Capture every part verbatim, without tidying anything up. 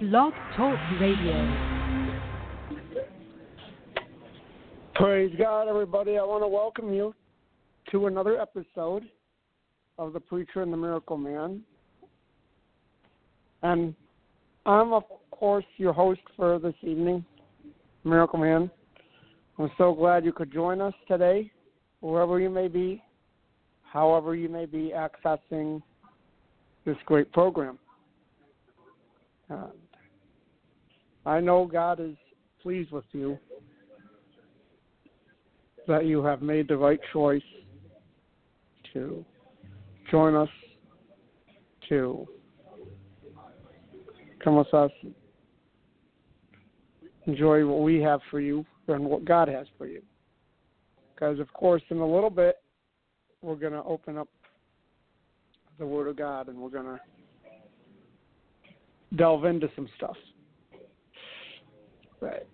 Blog Talk Radio. Praise God, everybody. I want to welcome you to another episode of The Preacher and the Miracle Man. And I'm, of course, your host for this evening, Miracle Man. I'm so glad you could join us today, wherever you may be, however you may be accessing this great program. Uh, I know God is pleased with you, that you have made the right choice to join us, to come with us, enjoy what we have for you and what God has for you. Because, of course, in a little bit, we're going to open up the Word of God and we're going to delve into some stuff. Right.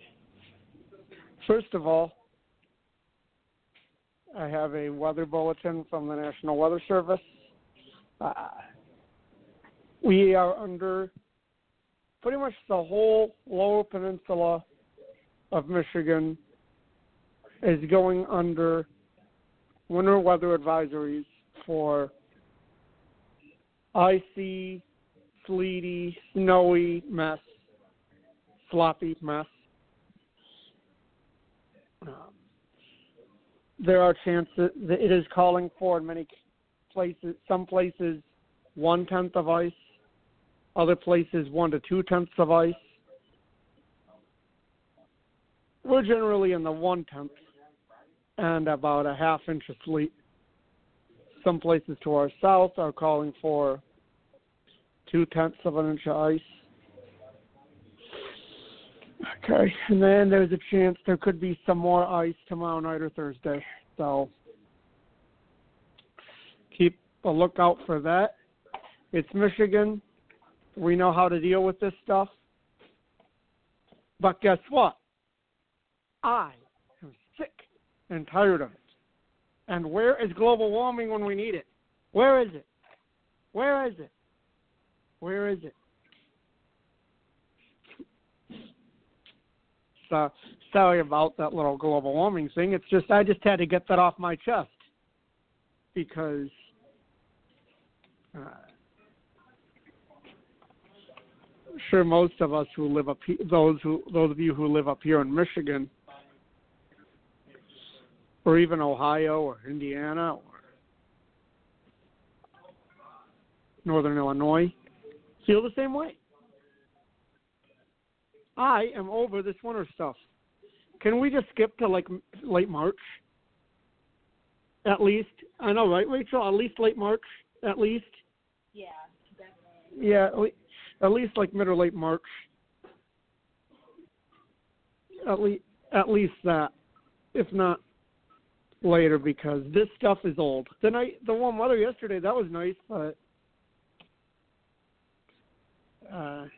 First of all, I have a weather bulletin from the National Weather Service. Uh, we are under pretty much the whole lower peninsula of Michigan is going under winter weather advisories for icy, sleety, snowy mess, sloppy mess. Um, there are chances that it is calling for in many places, some places one tenth of ice, other places one to two tenths of ice. We're generally in the one tenth and about a half inch of sleet. Some places to our south are calling for two tenths of an inch of ice. Okay, and then there's a chance there could be some more ice tomorrow night or Thursday. So keep a lookout for that. It's Michigan. We know how to deal with this stuff. But guess what? I am sick and tired of it. And where is global warming when we need it? Where is it? Where is it? Where is it? So, sorry about that little global warming thing. It's just, I just had to get that off my chest because uh, I'm sure most of us who live up here, those who, those of you who live up here in Michigan, or even Ohio or Indiana or Northern Illinois, feel the same way. I am over this winter stuff. Can we just skip to like late March? At least. I know, right, Rachel? At least late March? At least? Yeah, definitely. Yeah, at least, at least like mid or late March. At least, at least that. If not later, because this stuff is old. The night, the warm weather yesterday, that was nice, but uh,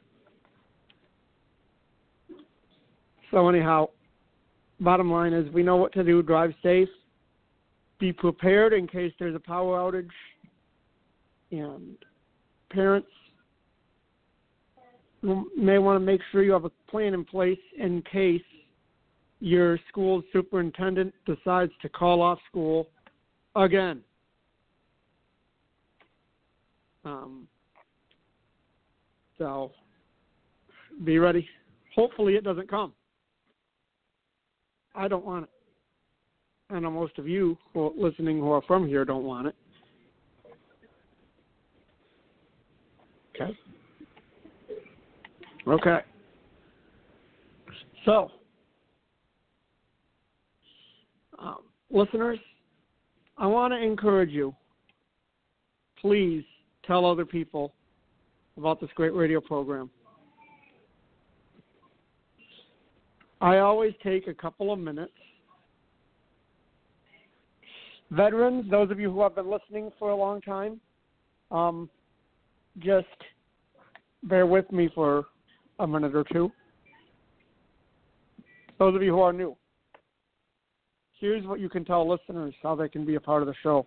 so anyhow, bottom line is we know what to do. Drive safe. Be prepared in case there's a power outage. And parents may want to make sure you have a plan in place in case your school superintendent decides to call off school again. Um, so be ready. Hopefully it doesn't come. I don't want it. I know most of you who are listening who are from here don't want it. Okay. Okay. So, um, listeners, I want to encourage you. Please tell other people about this great radio program. I always take a couple of minutes. Veterans, those of you who have been listening for a long time, um, just bear with me for a minute or two. Those of you who are new, here's what you can tell listeners how they can be a part of the show.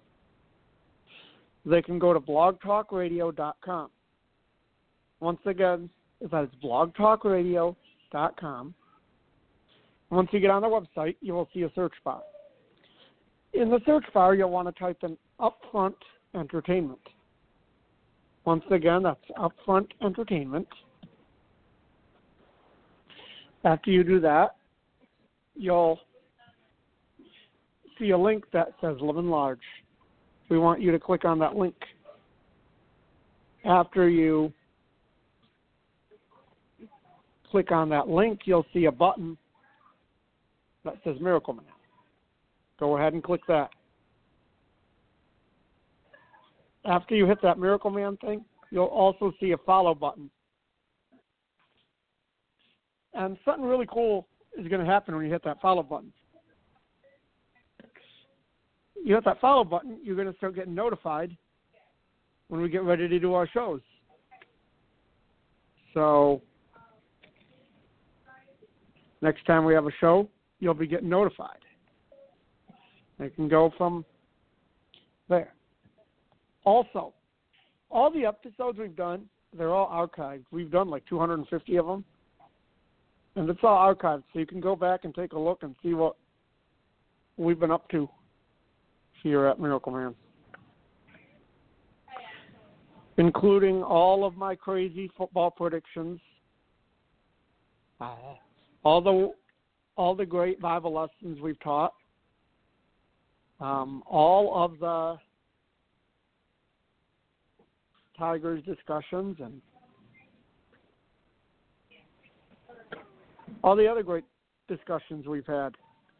They can go to blog talk radio dot com. Once again, That is blog talk radio dot com. Once you get on the website, you will see a search bar. In the search bar, you'll want to type in Upfront Entertainment. Once again, that's Upfront Entertainment. After you do that, you'll see a link that says Living Large. We want you to click on that link. After you click on that link, you'll see a button that says Miracle Man. Go ahead and click that. After you hit that Miracle Man thing, you'll also see a follow button. And something really cool is going to happen when you hit that follow button. You hit that follow button, you're going to start getting notified when we get ready to do our shows. So next time we have a show, you'll be getting notified. It can go from there. Also, all the episodes we've done, they're all archived. We've done like two hundred fifty of them. And it's all archived, so you can go back and take a look and see what we've been up to here at Miracle Man. Including all of my crazy football predictions, uh, all the all the great Bible lessons we've taught, um, all of the Tigers discussions, and all the other great discussions we've had.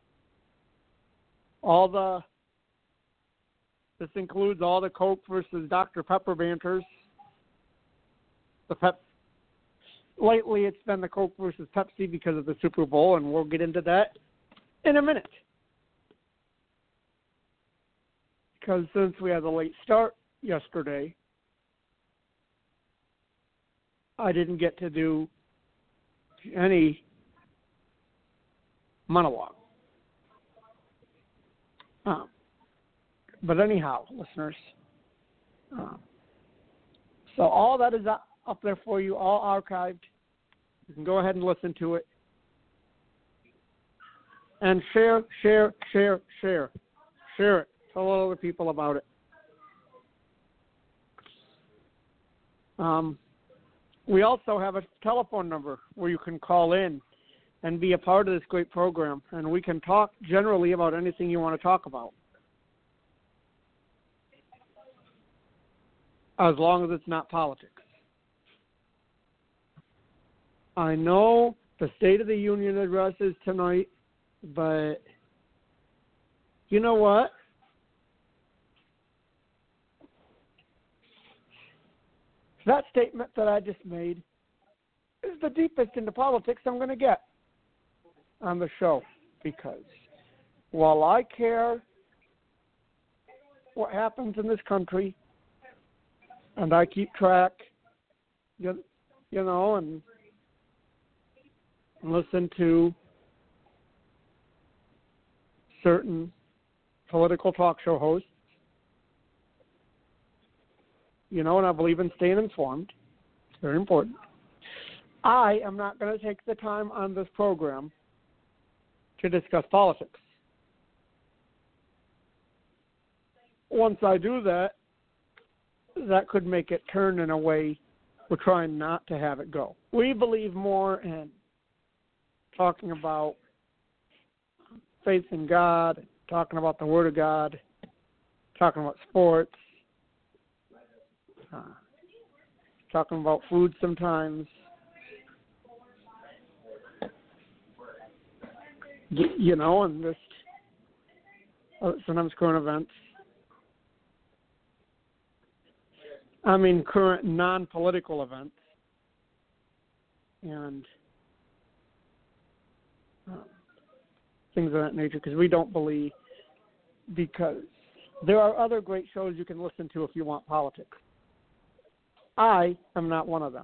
All the This includes all the Coke versus Doctor Pepper banters. The Pep. Lately, it's been the Coke versus Pepsi because of the Super Bowl, and we'll get into that in a minute. Because since we had a late start yesterday, I didn't get to do any monologue. Um, But anyhow, listeners, uh, so all that is up, up there for you, all archived. You can go ahead and listen to it. And share, share, share, share. Share it. Tell other people about it. Um, we also have a telephone number where you can call in and be a part of this great program. And we can talk generally about anything you want to talk about, as long as it's not politics. I know the State of the Union address is tonight, but you know what? That statement that I just made is the deepest into politics I'm going to get on the show, because while I care what happens in this country, and I keep track, you, you know, and listen to certain political talk show hosts, you know, and I believe in staying informed. It's very important. I am not going to take the time on this program to discuss politics. Once I do that, that could make it turn in a way we're trying not to have it go. We believe more in talking about faith in God, talking about the Word of God, talking about sports, uh, talking about food sometimes, you know, and just uh, sometimes current events. I mean, current non-political events, and uh, things of that nature, because we don't believe, because there are other great shows you can listen to if you want politics. I am not one of them.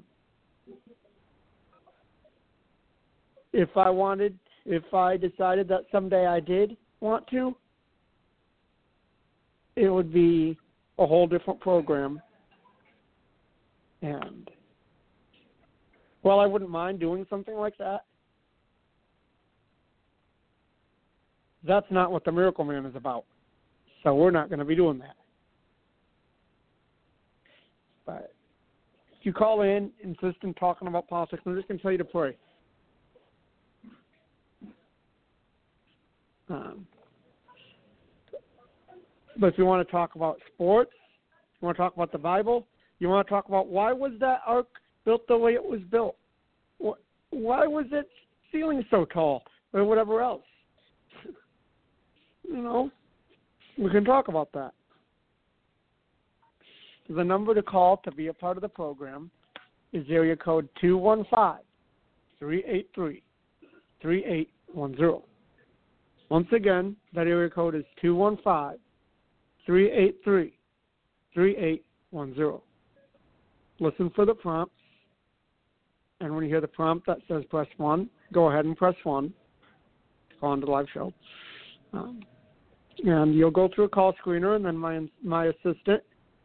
If I wanted, if I decided that someday I did want to, it would be a whole different program. And Well, I wouldn't mind doing something like that. That's not what the Miracle Man is about. So we're not going to be doing that. But if you call in, insist in talking about politics, I'm just going to tell you to pray. Um, but if you want to talk about sports, you want to talk about the Bible, you want to talk about why was that ark built the way it was built? Why was its ceiling so tall or whatever else? You know, we can talk about that. The number to call to be a part of the program is area code two one five, three eight three, three eight one zero. Once again, that area code is two one five, three eight three, three eight one zero. Listen for the prompts, and when you hear the prompt that says press one, go ahead and press one to call into the live show. Um, and you'll go through a call screener, and then my my assistant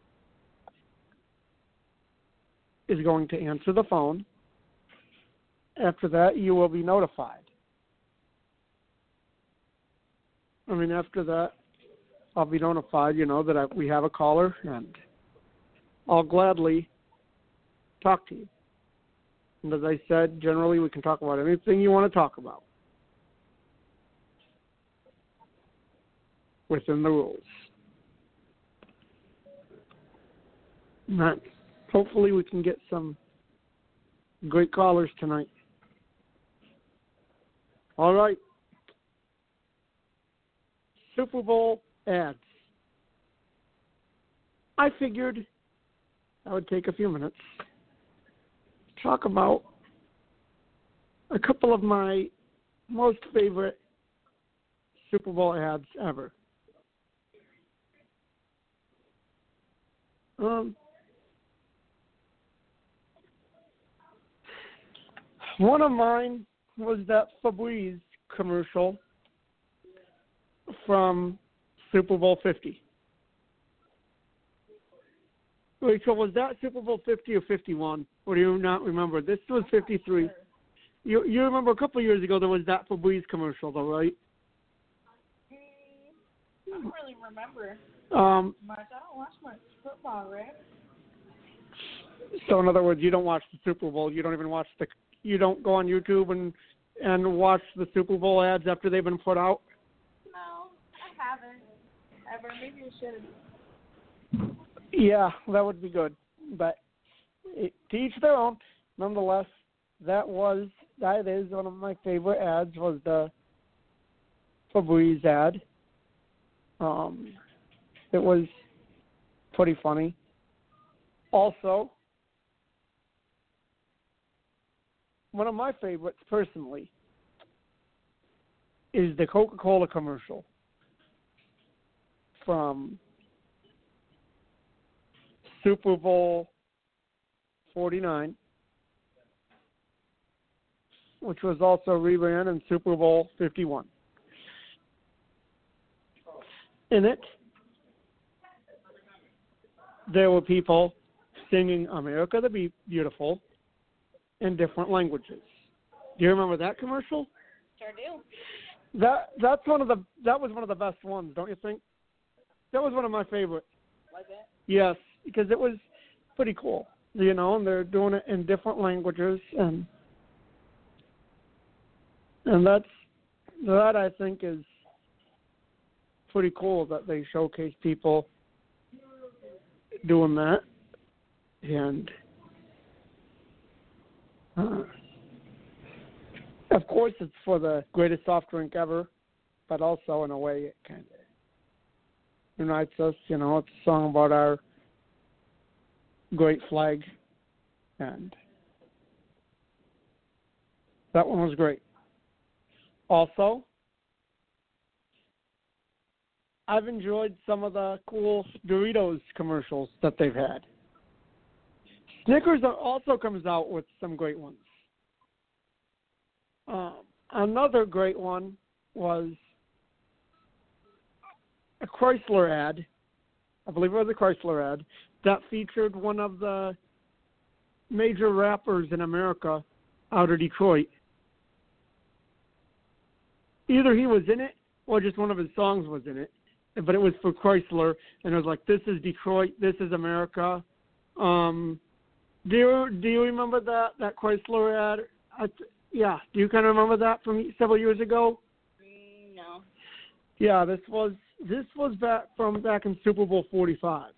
is going to answer the phone. After that, you will be notified. I mean, after that, I'll be notified, you know, that I, we have a caller, and I'll gladly talk to you. And as I said, generally we can talk about anything you want to talk about within the rules. And that, hopefully we can get some great callers tonight. All right. Super Bowl ads. I figured I would take a few minutes to talk about a couple of my most favorite Super Bowl ads ever. Um, one of mine was that Febreze commercial from Super Bowl fifty. Rachel, was that Super Bowl fifty or fifty-one? Or do you not remember? This was fifty-three. You you remember a couple of years ago there was that Febreze commercial, though, right? I don't really remember Um, much. I don't watch much football, right? So in other words, you don't watch the Super Bowl. You don't even watch the. You don't go on YouTube and and watch the Super Bowl ads after they've been put out. No, I haven't ever. Maybe I should. Yeah, that would be good. But it, to each their own. Nonetheless, that was that is one of my favorite ads. Was the Febreze ad. Um, it was pretty funny. Also, one of my favorites personally is the Coca-Cola commercial from Super Bowl forty-nine, which was also reran in Super Bowl fifty-one. In it, there were people singing America the Beautiful in different languages. Do you remember that commercial? Sure do. That that's one of the that was one of the best ones, don't you think? That was one of my favorites. Was it? Yes, because it was pretty cool, you know, and they're doing it in different languages, and and that's that I think is pretty cool that they showcase people doing that, and uh, of course it's for the greatest soft drink ever, but also in a way it kind of unites us. You know, it's a song about our great flag, and that one was great. Also, I've enjoyed some of the cool Doritos commercials that they've had. Snickers also comes out with some great ones. Um, another great one was a Chrysler ad, I believe it was a Chrysler ad, that featured one of the major rappers in America out of Detroit. Either he was in it or just one of his songs was in it. But it was for Chrysler, and it was like, this is Detroit, this is America. Um, do you do you remember that, that Chrysler ad? I, yeah, do you kind of remember that from several years ago? Mm, no. Yeah, this was this was back from back in Super Bowl forty-five.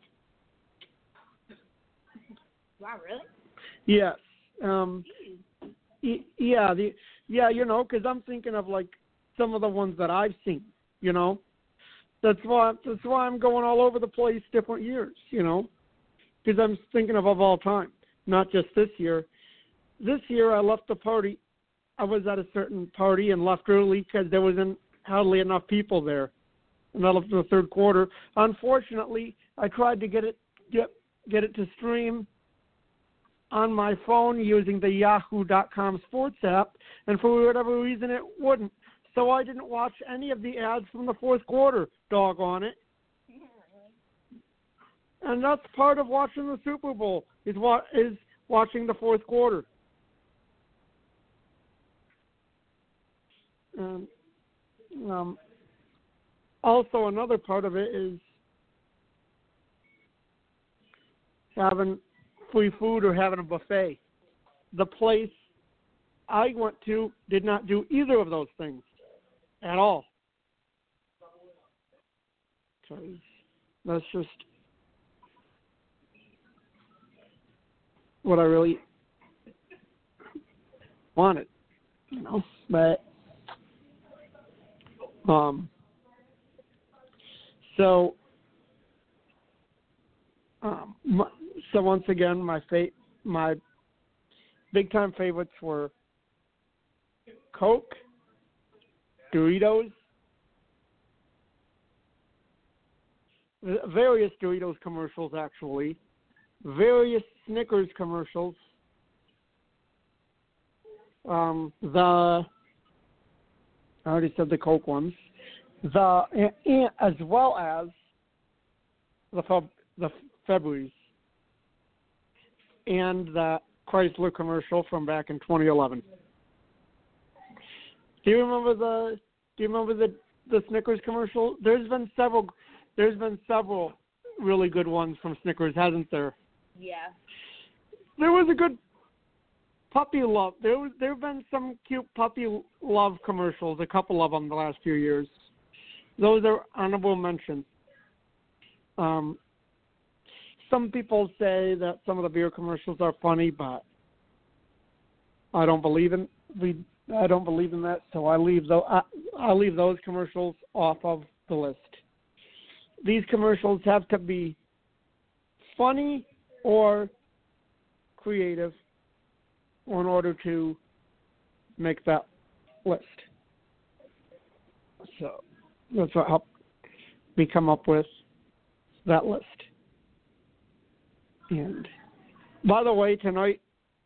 Wow, really? Yes. Um, y- yeah, the yeah, you know, because I'm thinking of like some of the ones that I've seen. You know, that's why that's why I'm going all over the place, different years. You know, because I'm thinking of of all time, not just this year. This year I left the party. I was at a certain party and left early because there wasn't hardly enough people there, and I left in the third quarter. Unfortunately, I tried to get it get get it to stream on my phone using the Yahoo dot com sports app, and for whatever reason it wouldn't. So I didn't watch any of the ads from the fourth quarter, doggone it. And that's part of watching the Super Bowl, is what is watching the fourth quarter. And um, also another part of it is having free food or having a buffet. The place I went to did not do either of those things at all. So that's just what I really wanted, you know. But um, so um, my, so once again, my fa- my big time favorites were Coke, Doritos, various Doritos commercials actually, various Snickers commercials, um, the I already said the Coke ones, the and, and, as well as the Feb, the February's and the Chrysler commercial from back in twenty eleven. Do you remember the Do you remember the the Snickers commercial? There's been several. There's been several really good ones from Snickers, hasn't there? Yeah. There was a good puppy love. There was there have been some cute puppy love commercials. A couple of them the last few years. Those are honorable mention. Um, some people say that some of the beer commercials are funny, but I don't believe in we. I don't believe in that, so I leave those. I, I leave those commercials off of the list. These commercials have to be funny or creative in order to make that list. So that's what helped me come up with that list. And by the way, tonight,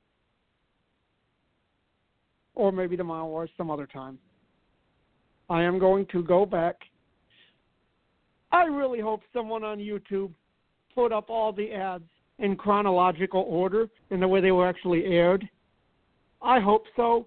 or maybe tomorrow or some other time, I am going to go back. I really hope someone on YouTube put up all the ads in chronological order in the way they were actually aired. I hope so.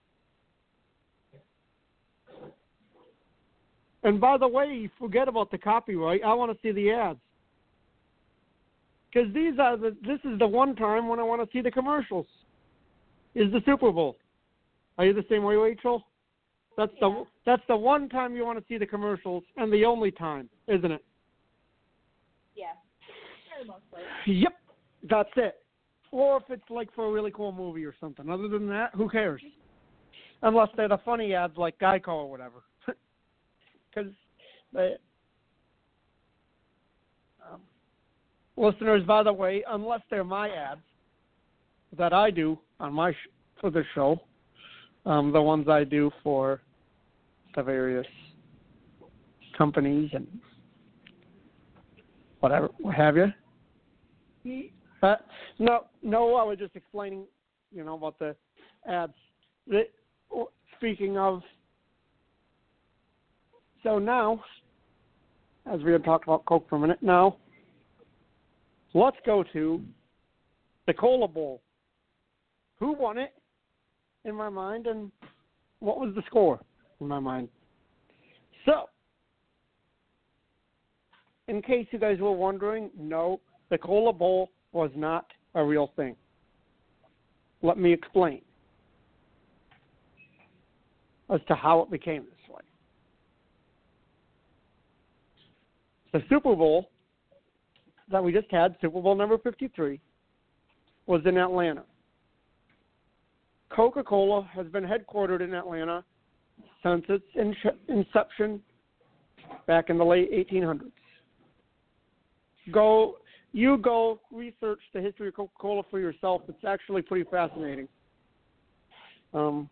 And by the way, forget about the copyright. I want to see the ads. Because these are the, this is the one time when I want to see the commercials, is the Super Bowl. Are you the same way, Rachel? That's Yeah. the that's the one time you want to see the commercials, and the only time, isn't it? Yeah. Very mostly. Yep, that's it. Or if it's like for a really cool movie or something. Other than that, who cares? Unless they're the funny ads like Geico or whatever. Because they... Um, listeners, by the way, unless they're my ads that I do on my sh- for the show, um, the ones I do for the various companies and whatever, what have you. Uh, no, no, I was just explaining, you know, about the ads. The, speaking of, so now, as we had talked about Coke for a minute, now let's go to the Cola Bowl. Who won it in my mind and what was the score in my mind. So, in case you guys were wondering, no, the Cola Bowl was not a real thing. Let me explain as to how it became this way. The Super Bowl that we just had, Super Bowl number fifty-three, was in Atlanta. Coca-Cola has been headquartered in Atlanta since its in- inception back in the late eighteen hundreds. Go, you go research the history of Coca-Cola for yourself. It's actually pretty fascinating. Um,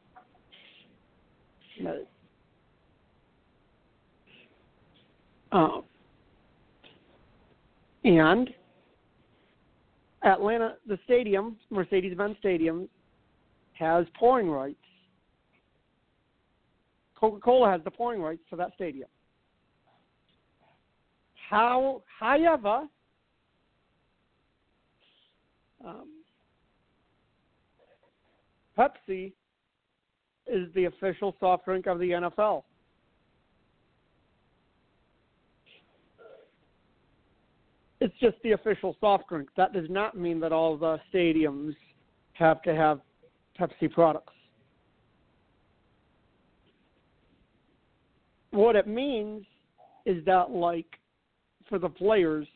uh, and Atlanta, the stadium, Mercedes-Benz Stadium, has pouring rights. Coca-Cola has the pouring rights for that stadium. How, however, um, Pepsi is the official soft drink of the N F L. It's just the official soft drink. That does not mean that all the stadiums have to have Pepsi products. What it means is that, like, for the players,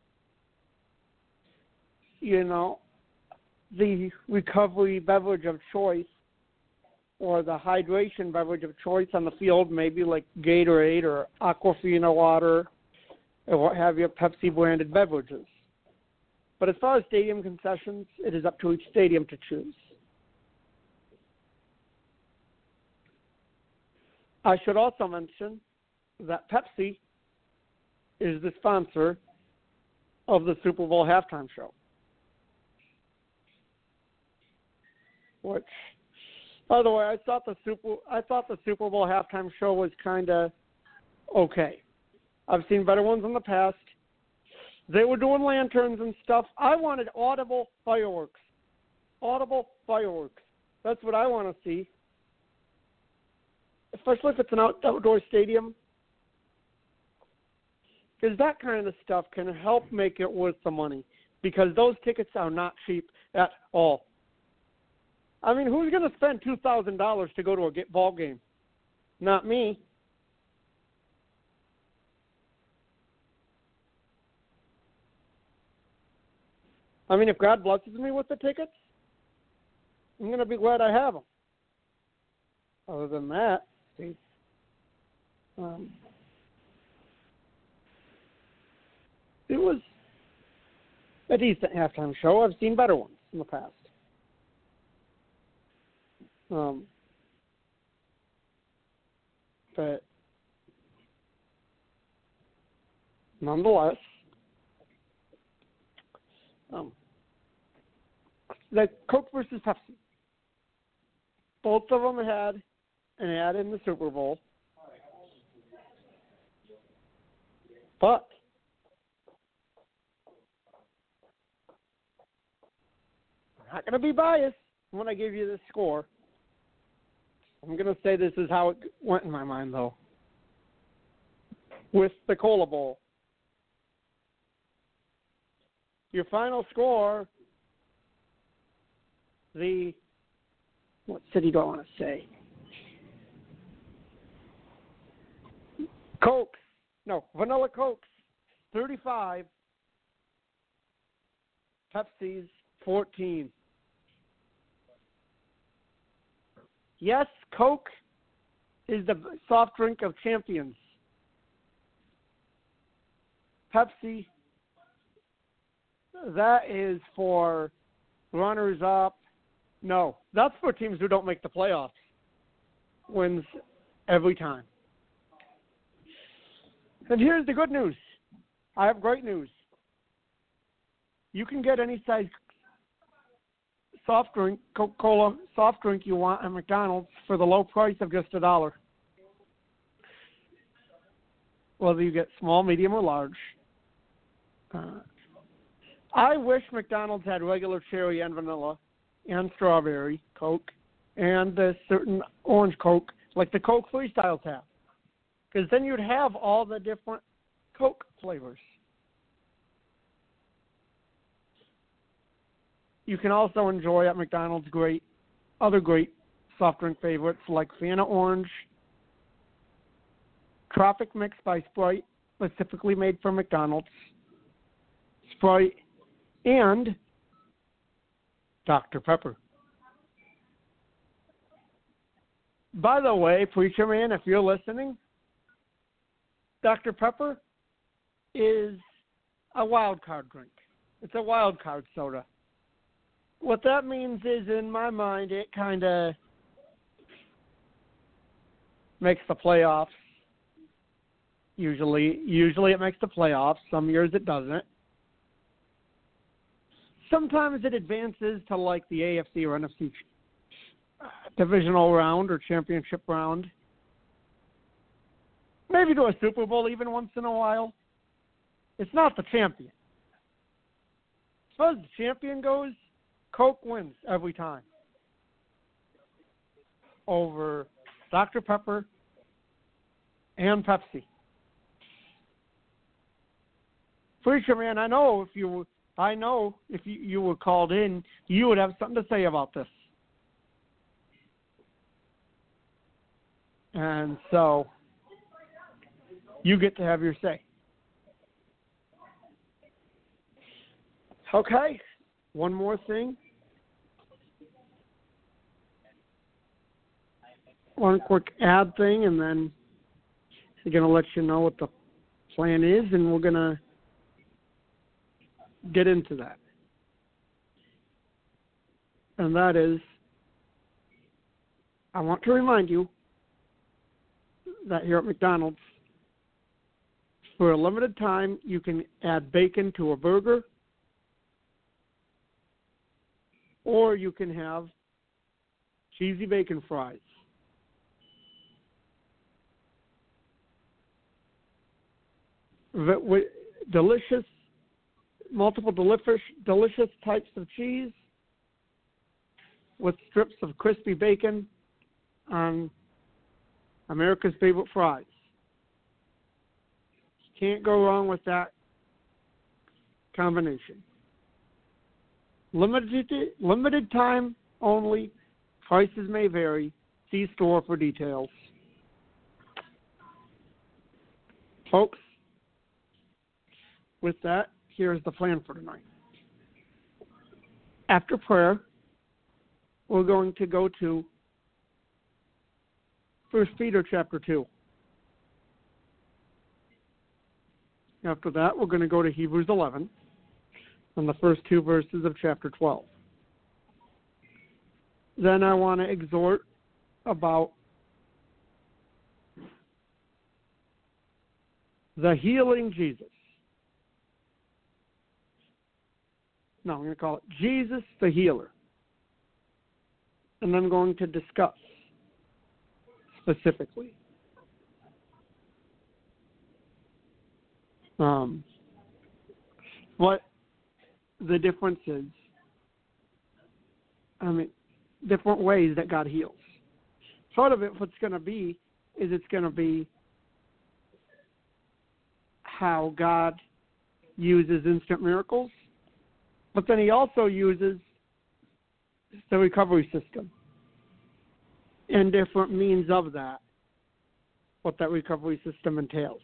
you know, the recovery beverage of choice or the hydration beverage of choice on the field, maybe like Gatorade or Aquafina water or what have you, Pepsi-branded beverages. But as far as stadium concessions, it is up to each stadium to choose. I should also mention that Pepsi is the sponsor of the Super Bowl halftime show, which, by the way, I thought the Super I thought the Super Bowl halftime show was kind of okay. I've seen better ones in the past. They were doing lanterns and stuff. I wanted audible fireworks. Audible fireworks. That's what I want to see. Especially if it's an out- outdoor stadium. Because that kind of stuff can help make it worth the money. Because those tickets are not cheap at all. I mean, who's going to spend two thousand dollars to go to a ball game? Not me. I mean, if God blesses me with the tickets, I'm going to be glad I have them. Other than that, see, um, it was a decent halftime show. I've seen better ones in the past. Um, but nonetheless, um, the Coke versus Pepsi. Both of them had an ad in the Super Bowl, but I'm not going to be biased when I give you this score. I'm going to say this is how it went in my mind, though, with the Cola Bowl. Your final score, the, what city do I want to say? Coke, no, Vanilla Coke's thirty-five, Pepsi's fourteen. Yes, Coke is the soft drink of champions. Pepsi, that is for runners-up. No, that's for teams who don't make the playoffs. Wins every time. And here's the good news. I have great news. You can get any size soft drink, Coca-Cola soft drink you want at McDonald's for the low price of just a dollar. Whether you get small, medium, or large. Uh, I wish McDonald's had regular cherry and vanilla and strawberry Coke and a certain orange Coke, like the Coke Freestyles have. Because then you'd have all the different Coke flavors. You can also enjoy at McDonald's great other great soft drink favorites like Fanta Orange, Tropic Mix by Sprite, specifically made for McDonald's, Sprite, and Doctor Pepper. By the way, Preacher Man, if you're listening, Doctor Pepper is a wild card drink. It's a wild card soda. What that means is, in my mind, it kind of makes the playoffs. Usually, usually it makes the playoffs. Some years it doesn't. Sometimes it advances to like the A F C or N F C divisional round or championship round. Maybe to a Super Bowl even once in a while. It's not the champion. As far as the champion goes, Coke wins every time over Doctor Pepper and Pepsi. Preacher Man, I know if you I know if you, you were called in, you would have something to say about this. And so you get to have your say. Okay, one more thing. One quick ad thing, and then we're going to let you know what the plan is, and we're going to get into that. And that is, I want to remind you that here at McDonald's, for a limited time, you can add bacon to a burger, or you can have cheesy bacon fries. With delicious, multiple delicious, delicious types of cheese with strips of crispy bacon on America's favorite fries. Can't go wrong with that combination. Limited, limited time only. Prices may vary. See store for details. Folks, with that, here's the plan for tonight. After prayer, we're going to go to First Peter chapter two. After that, we're going to go to Hebrews eleven and the first two verses of chapter twelve. Then I want to exhort about the healing Jesus. No, I'm going to call it Jesus the Healer. And I'm going to discuss specifically um, what the difference is. I mean, different ways that God heals. Part of it, what's going to be, is it's going to be how God uses instant miracles, but then he also uses the recovery system and different means of that, what that recovery system entails.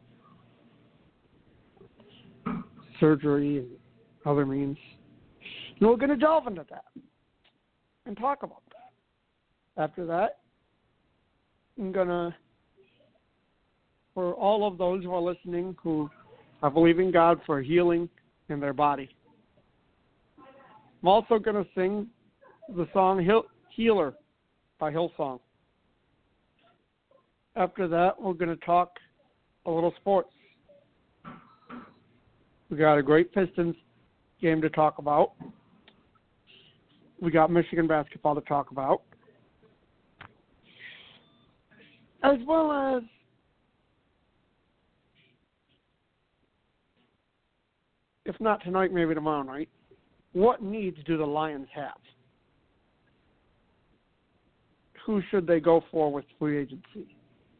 Surgery and other means. And we're going to delve into that and talk about that. After that, I'm going to, for all of those who are listening who are believing God for healing in their body, I'm also going to sing the song Healer by Hillsong. After that, we're going to talk a little sports. We got a great Pistons game to talk about. We got Michigan basketball to talk about. As well as if not tonight, maybe tomorrow night, what needs do the Lions have? who should they go for with free agency?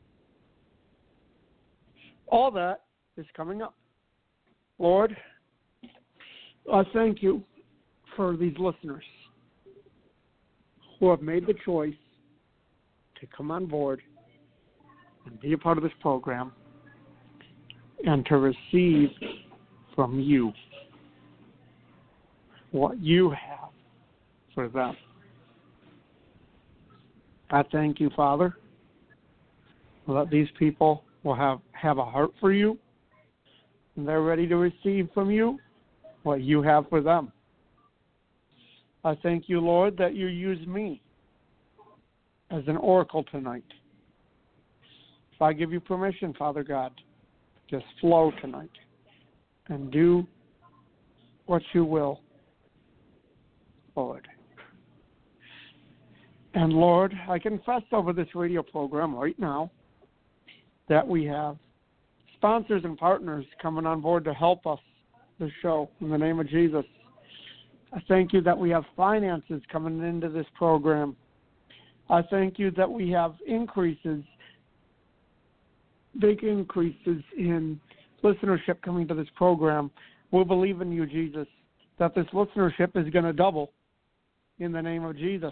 All that is coming up. Lord, I thank you for these listeners who have made the choice to come on board and be a part of this program and to receive from you what you have for them. I thank you, Father, that these people will have, have a heart for you, and they're ready to receive from you what you have for them. I thank you, Lord, that you use me as an oracle tonight. If I give you permission, Father God, just flow tonight and do what you will, Lord. And Lord, I confess over this radio program right now that we have sponsors and partners coming on board to help us, the show, in the name of Jesus. I thank you that we have finances coming into this program. I thank you that we have increases, big increases in listenership coming to this program. We believe in you, Jesus, that this listenership is going to double in the name of Jesus.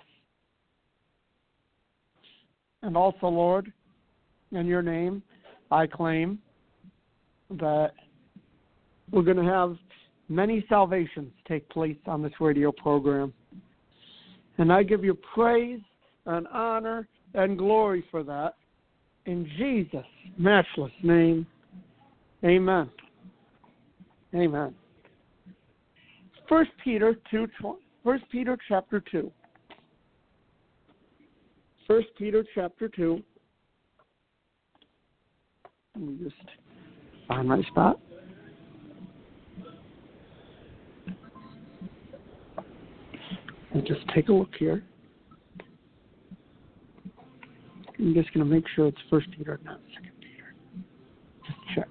And also, Lord, in your name, I claim that we're going to have many salvations take place on this radio program. And I give you praise and honor and glory for that. In Jesus' matchless name, amen. Amen. First Peter two, First Peter chapter two. First Peter chapter two. Let me just find my spot. And just take a look here. I'm just going to make sure it's First Peter, not Second Peter. Just check.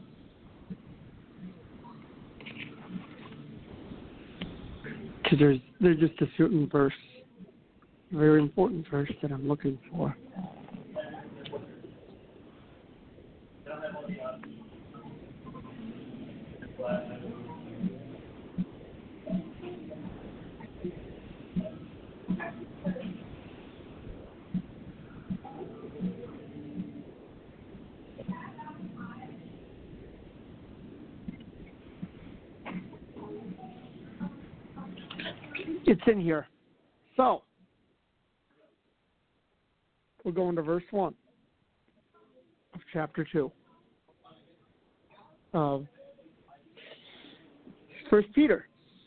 Because there's there's just a certain verse, a very important verse that I'm looking for. It's in here. So, we're going to verse one of chapter two of First Peter.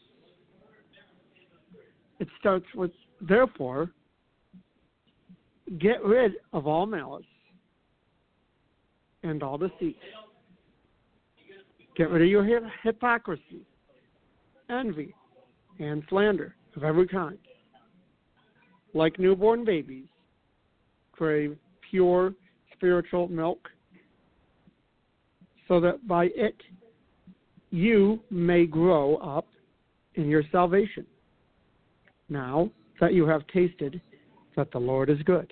It starts with, therefore, get rid of all malice and all deceit. Get rid of your hypocrisy, envy, and slander of every kind. Like newborn babies, crave pure spiritual milk, so that by it you may grow up in your salvation, now that you have tasted that the Lord is good.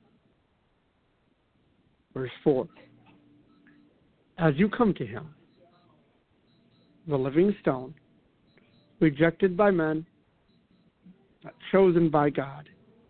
Verse four. As you come to him, the living stone, rejected by men, but chosen by God,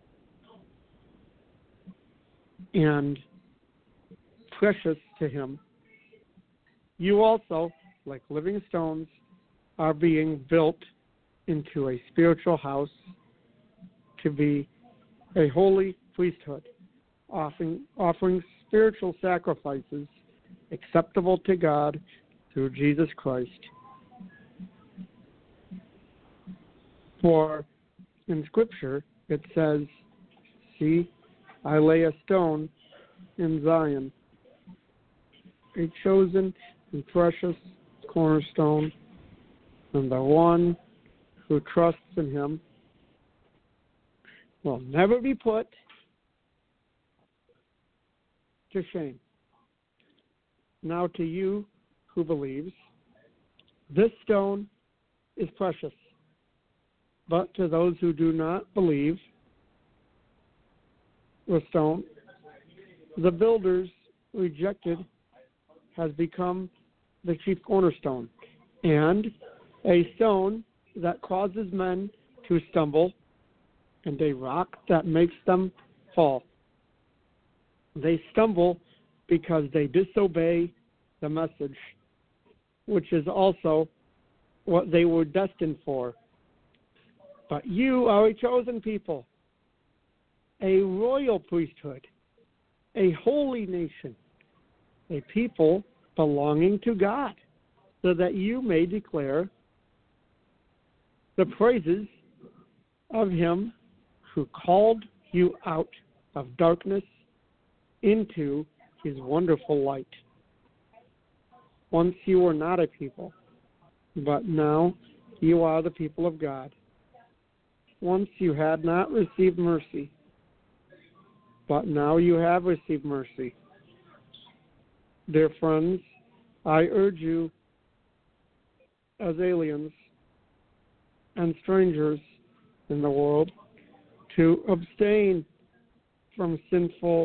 and precious to him, you also, like living stones, are being built into a spiritual house to be a holy priesthood, offering, offering spiritual sacrifices acceptable to God through Jesus Christ. For in Scripture it says, see, I lay a stone in Zion, a chosen and precious cornerstone, and the one who trusts in him will never be put to shame. Now to you who believes, this stone is precious. But to those who do not believe, the stone the builders rejected has become the chief cornerstone, and a stone that causes men to stumble, and a rock that makes them fall. They stumble because they disobey the message, which is also what they were destined for. But you are a chosen people, a royal priesthood, a holy nation, a people belonging to God, so that you may declare the praises of him who called you out of darkness into his wonderful light. Once you were not a people, but now you are the people of God. Once you had not received mercy, but now you have received mercy. Dear friends, I urge you as aliens and strangers in the world to abstain from sinful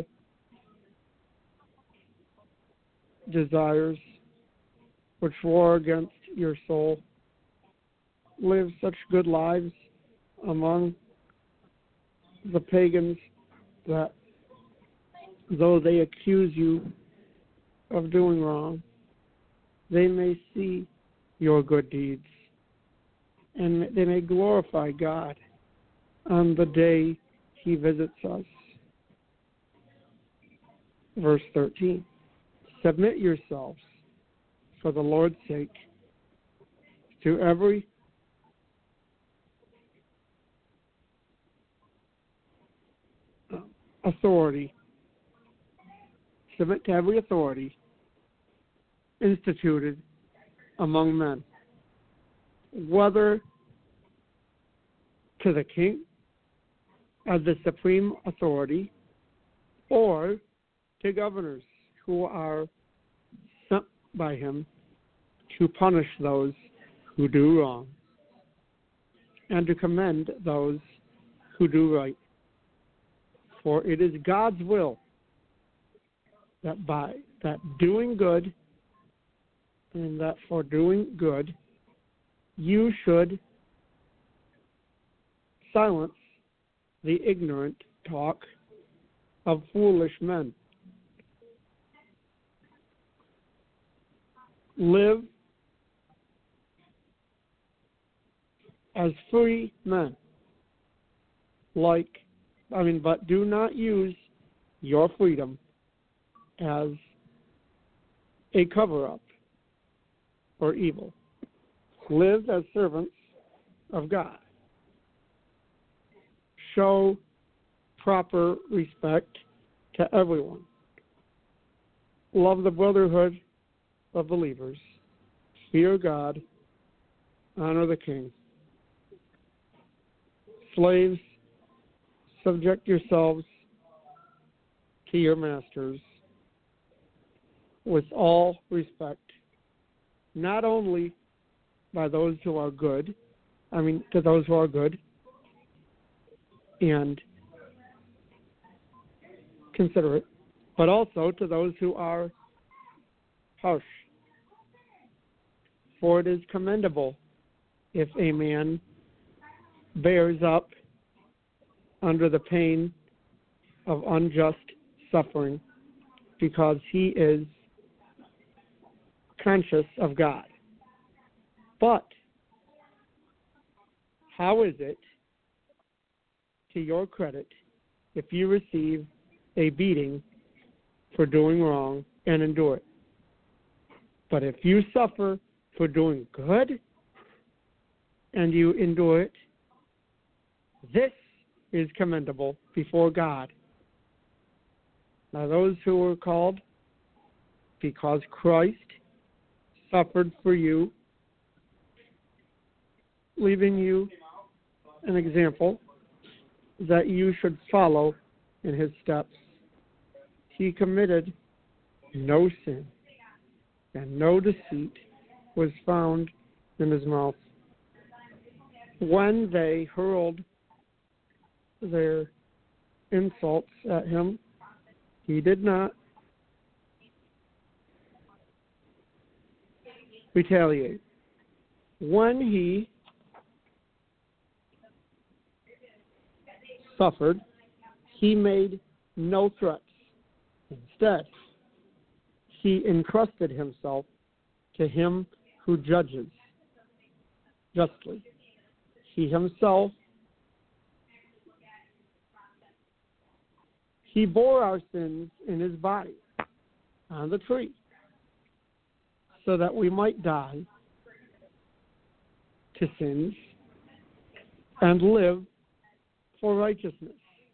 desires which war against your soul. Live such good lives among the pagans that though they accuse you of doing wrong, they may see your good deeds and they may glorify God on the day he visits us. Verse thirteen, submit yourselves for the Lord's sake to every authority. Submit to every authority instituted among men, whether to the king as the supreme authority or to governors who are sent by him to punish those who do wrong and to commend those who do right. For it is God's will that by that doing good and that for doing good you should silence the ignorant talk of foolish men. Live as free men, like, I mean, but do not use your freedom as a cover-up for evil. Live as servants of God. Show proper respect to everyone. Love the brotherhood of believers. Fear God. Honor the king. Slaves, subject yourselves to your masters with all respect, not only by those who are good, I mean, to those who are good and considerate, but also to those who are harsh. For it is commendable if a man bears up under the pain of unjust suffering because he is conscious of God. But how is it to your credit if you receive a beating for doing wrong and endure it? But if you suffer for doing good and you endure it, this is commendable before God. Now those who were called because Christ suffered for you, leaving you an example that you should follow in his steps. He committed no sin, and no deceit was found in his mouth. When they hurled their insults at him. He did not retaliate. When he suffered, he made no threats. Instead, he entrusted himself to him who judges justly. He himself, he bore our sins in his body on the tree so that we might die to sins and live for righteousness.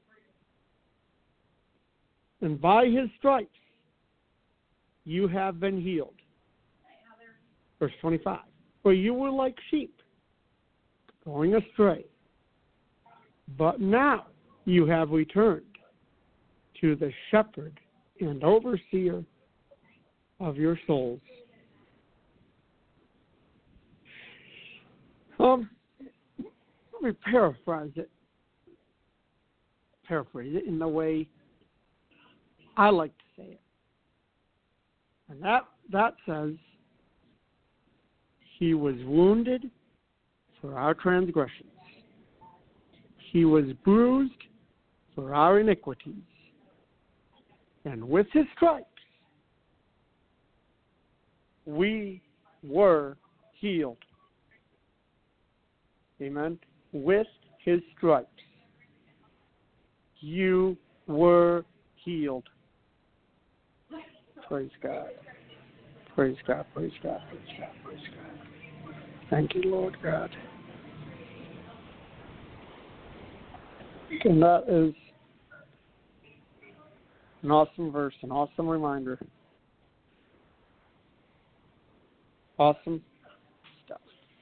And by his stripes you have been healed. Verse twenty-five. For you were like sheep going astray, but now you have returned to the shepherd and overseer of your souls. Um, let me paraphrase it. Paraphrase it in the way I like to say it. And that, that says, he was wounded for our transgressions. He was bruised for our iniquities. And with his stripes, we were healed. Amen. With his stripes, you were healed. Praise God. Praise God. Praise God. Praise God. Praise God. Thank you, Lord God. And that is an awesome verse, an awesome reminder. Awesome stuff.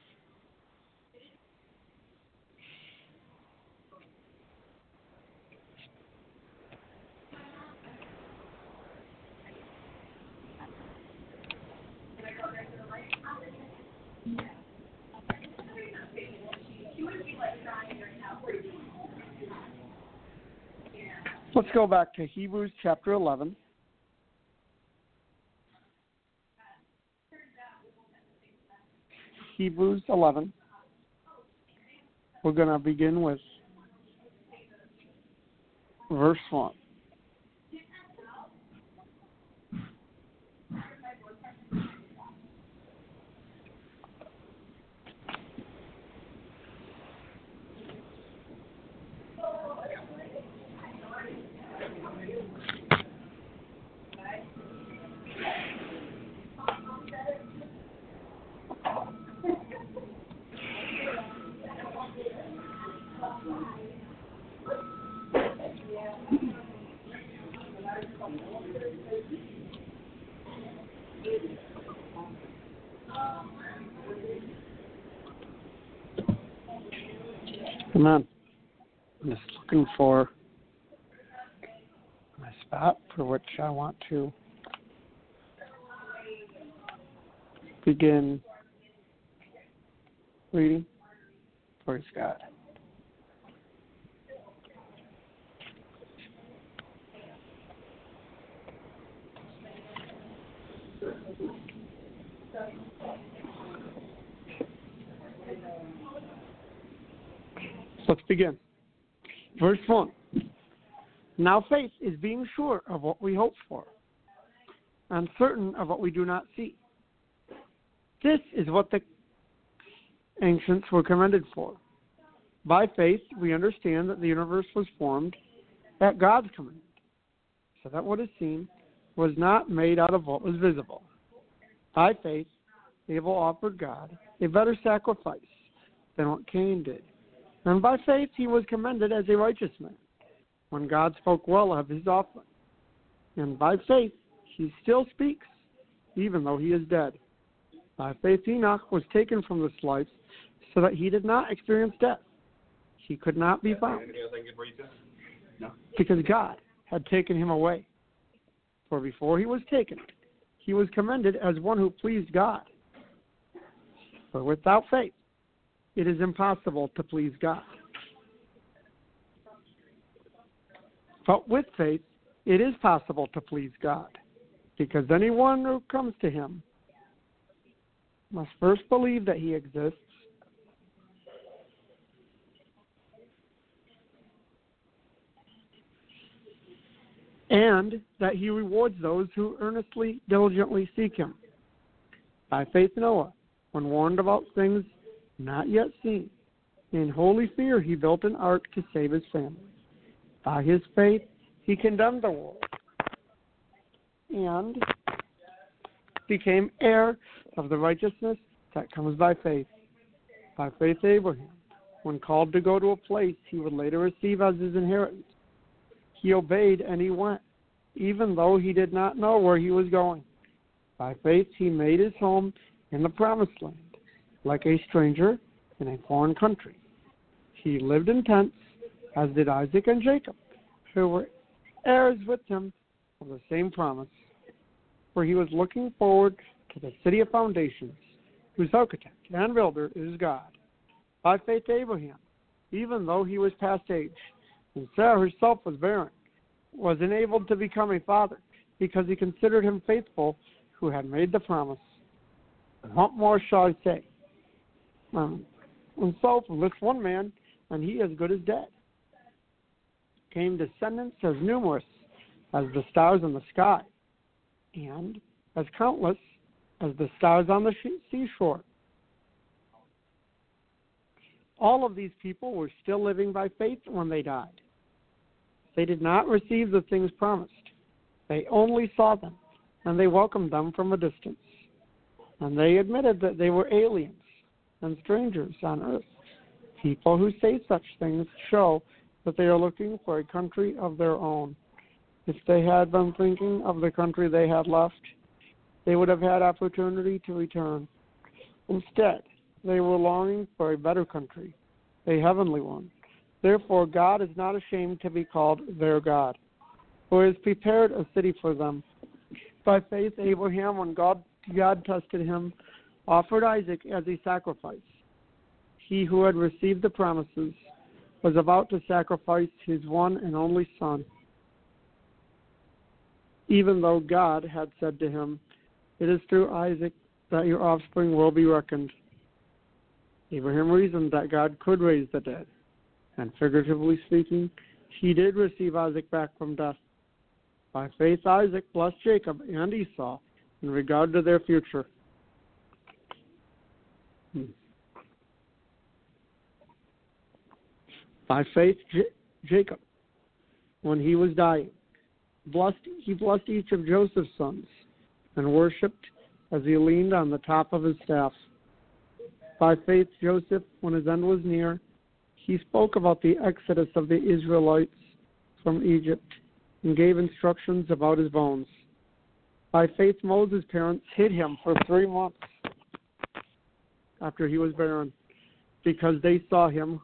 Let's go back to Hebrews chapter eleven. Hebrews eleven. We're going to begin with verse one. Amen. I'm just looking for my spot for which I want to begin reading. Praise God. Let's begin. Verse one. Now faith is being sure of what we hope for, and certain of what we do not see. This is what the ancients were commended for. By faith, we understand that the universe was formed at God's command, so that what is seen was not made out of what was visible. By faith, Abel offered God a better sacrifice than what Cain did. And by faith, he was commended as a righteous man when God spoke well of his offering. And by faith, he still speaks, even though he is dead. By faith, Enoch was taken from this life so that he did not experience death. He could not be found because God had taken him away. For before he was taken, he was commended as one who pleased God. For without faith, it is impossible to please God. But with faith, it is possible to please God, because anyone who comes to him must first believe that he exists, and that he rewards those who earnestly, diligently seek him. By faith, Noah, when warned about things not yet seen, in holy fear he built an ark to save his family. By his faith, he condemned the world and became heir of the righteousness that comes by faith. By faith, Abraham, when called to go to a place he would later receive as his inheritance, he obeyed and he went, even though he did not know where he was going. By faith, he made his home in the promised land, like a stranger in a foreign country. He lived in tents, as did Isaac and Jacob, who were heirs with him of the same promise, for he was looking forward to the city of foundations, whose architect and builder is God. By faith, Abraham, even though he was past age, and Sarah herself was barren, was enabled to become a father, because he considered him faithful who had made the promise. And what more shall I say? Um, and so from this one man, and he as good as dead, came descendants as numerous as the stars in the sky, and as countless as the stars on the seashore. All of these people were still living by faith when they died. They did not receive the things promised. They only saw them, and they welcomed them from a distance. And they admitted that they were aliens and strangers on earth. People who say such things show that they are looking for a country of their own. If they had been thinking of the country they had left, they would have had opportunity to return. Instead, they were longing for a better country, a heavenly one. Therefore, God is not ashamed to be called their God, for he has prepared a city for them. By faith, Abraham, when God, God tested him, offered Isaac as a sacrifice. He who had received the promises was about to sacrifice his one and only son, even though God had said to him, "It is through Isaac that your offspring will be reckoned." Abraham reasoned that God could raise the dead, and figuratively speaking, he did receive Isaac back from death. By faith, Isaac blessed Jacob and Esau in regard to their future. Hmm. By faith, J- Jacob, when he was dying, blessed, he blessed each of Joseph's sons and worshipped as he leaned on the top of his staff. By faith, Joseph, when his end was near, he spoke about the exodus of the Israelites from Egypt and gave instructions about his bones. By faith, Moses' parents hid him for three months after he was barren, because they saw him.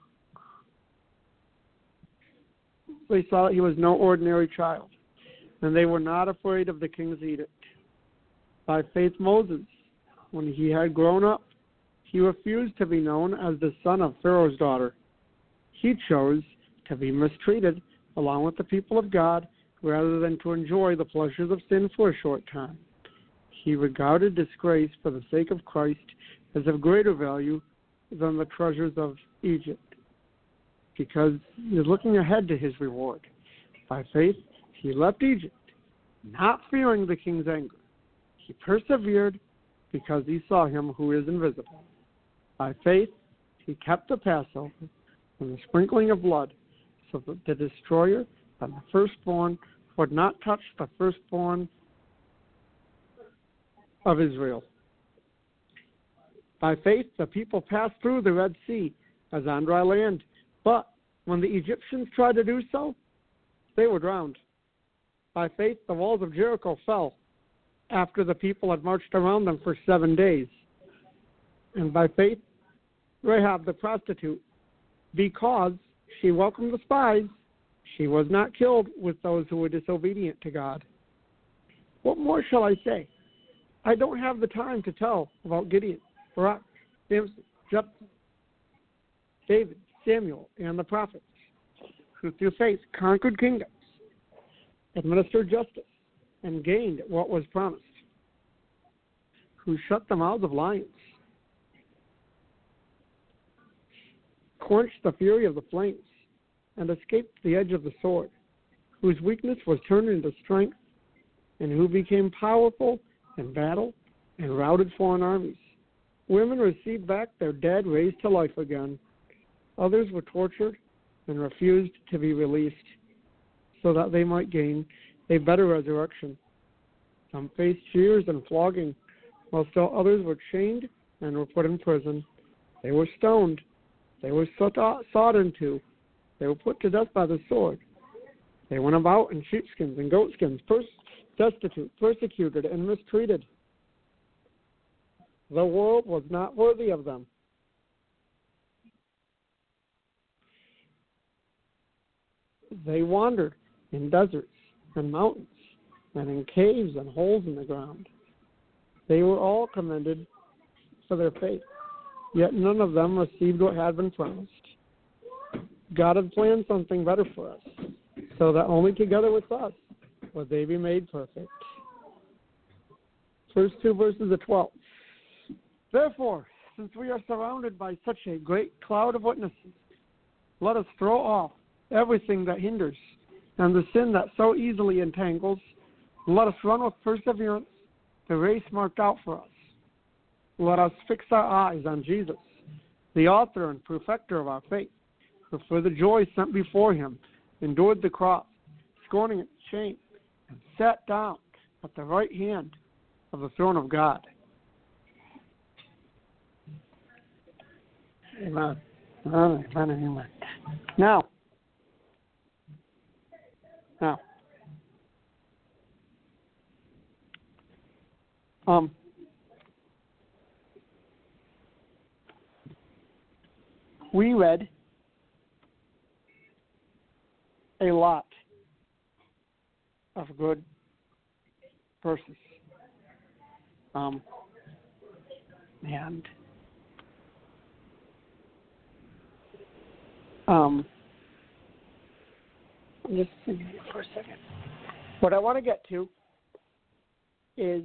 They saw that he was no ordinary child, and they were not afraid of the king's edict. By faith, Moses, when he had grown up, he refused to be known as the son of Pharaoh's daughter. He chose to be mistreated along with the people of God rather than to enjoy the pleasures of sin for a short time. He regarded disgrace for the sake of Christ as of greater value than the treasures of Egypt, because he was looking ahead to his reward. By faith, he left Egypt, not fearing the king's anger. He persevered because he saw him who is invisible. By faith, he kept the Passover and the sprinkling of blood, so that the destroyer and the firstborn would not touch the firstborn of Israel. By faith, the people passed through the Red Sea as on dry land, but when the Egyptians tried to do so, they were drowned. By faith, the walls of Jericho fell after the people had marched around them for seven days. And by faith, Rahab the prostitute, because she welcomed the spies, she was not killed with those who were disobedient to God. What more shall I say? I don't have the time to tell about Gideon, Barak, Samson, Jephthah, David, Samuel, and the prophets, who through faith conquered kingdoms, administered justice, and gained what was promised, who shut the mouths of lions, quenched the fury of the flames, and escaped the edge of the sword, whose weakness was turned into strength, and who became powerful in battle and routed foreign armies. Women received back their dead raised to life again. Others were tortured and refused to be released so that they might gain a better resurrection. Some faced jeers and flogging, while still others were chained and were put in prison. They were stoned. They were sawed into. They were put to death by the sword. They went about in sheepskins and goatskins, pers- destitute, persecuted, and mistreated. The world was not worthy of them. They wandered in deserts and mountains and in caves and holes in the ground. They were all commended for their faith, yet none of them received what had been promised. God had planned something better for us, so that only together with us would they be made perfect. First two verses of twelve. Therefore, since we are surrounded by such a great cloud of witnesses, let us throw off everything that hinders and the sin that so easily entangles. Let us run with perseverance the race marked out for us. Let us fix our eyes on Jesus, the author and perfecter of our faith, who for the joy sent before him endured the cross, scorning its shame, and sat down at the right hand of the throne of God. Amen. Amen. Amen. Now, now, um, we read a lot of good verses, um, and um, I'm just thinking here for a second. What I want to get to is,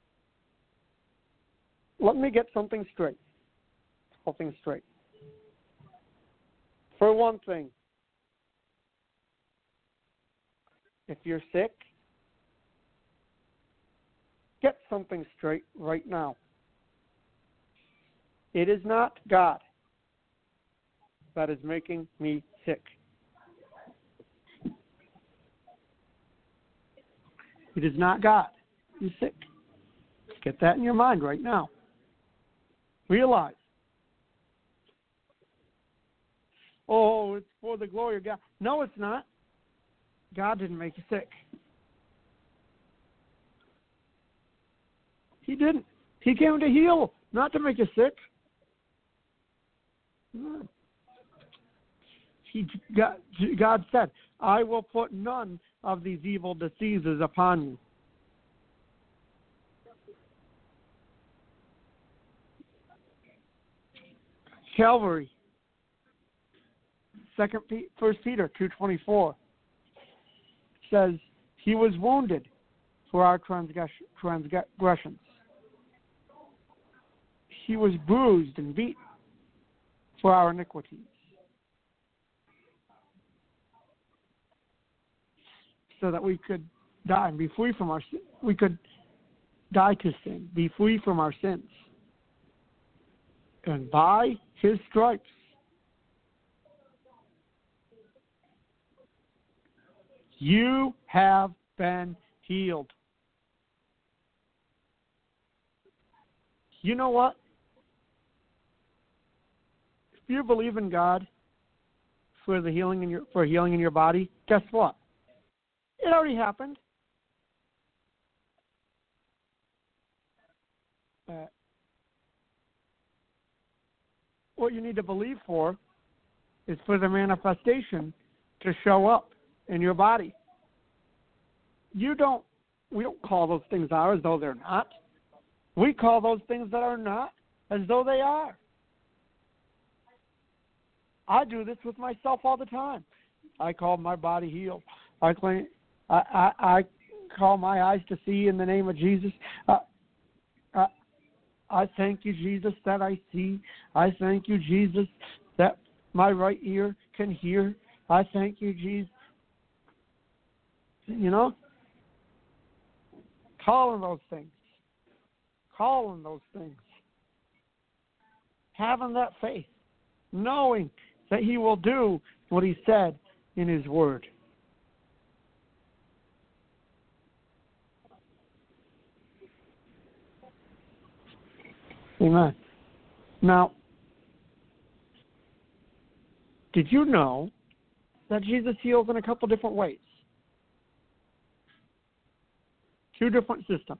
let me get something straight. Something straight. For one thing, if you're sick, get something straight right now. It is not God that is making me sick. It is not God who's sick. Get that in your mind right now. Realize, oh, it's for the glory of God. No, it's not. God didn't make you sick. He didn't. He came to heal, not to make you sick. He, God, God said, I will put none of these evil diseases upon you. Calvary. Second, First Peter two twenty four says he was wounded for our transgressions. He was bruised and beaten for our iniquities. So that we could die and be free from our sin. We could die to sin, be free from our sins. And by his stripes, you have been healed. You know what? If you believe in God for the healing in your for healing in your body, guess what? It already happened. Uh, what you need to believe for is for the manifestation to show up in your body. You don't, we don't call those things are as though they're not. We call those things that are not as though they are. I do this with myself all the time. I call my body healed. I claim, I, I, I call my eyes to see in the name of Jesus. Uh, uh, I thank you, Jesus, that I see. I thank you, Jesus, that my right ear can hear. I thank you, Jesus. You know, calling those things. Calling those things. Having that faith. Knowing that he will do what he said in his word. Amen. Now, did you know that Jesus heals in a couple different ways? Two different systems.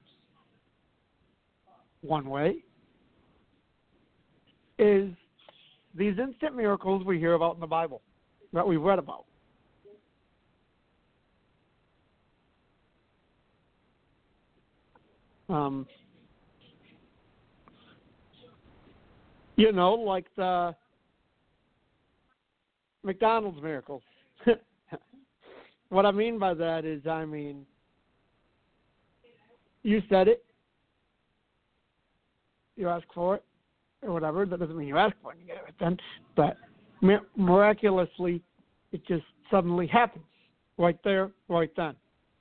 One way is these instant miracles we hear about in the Bible, that we've read about. Um, you know, like the McDonald's miracles. What I mean by that is, I mean, you said it, you ask for it, or whatever. That doesn't mean you ask for it and you get it then, but miraculously, it just suddenly happens right there, right then.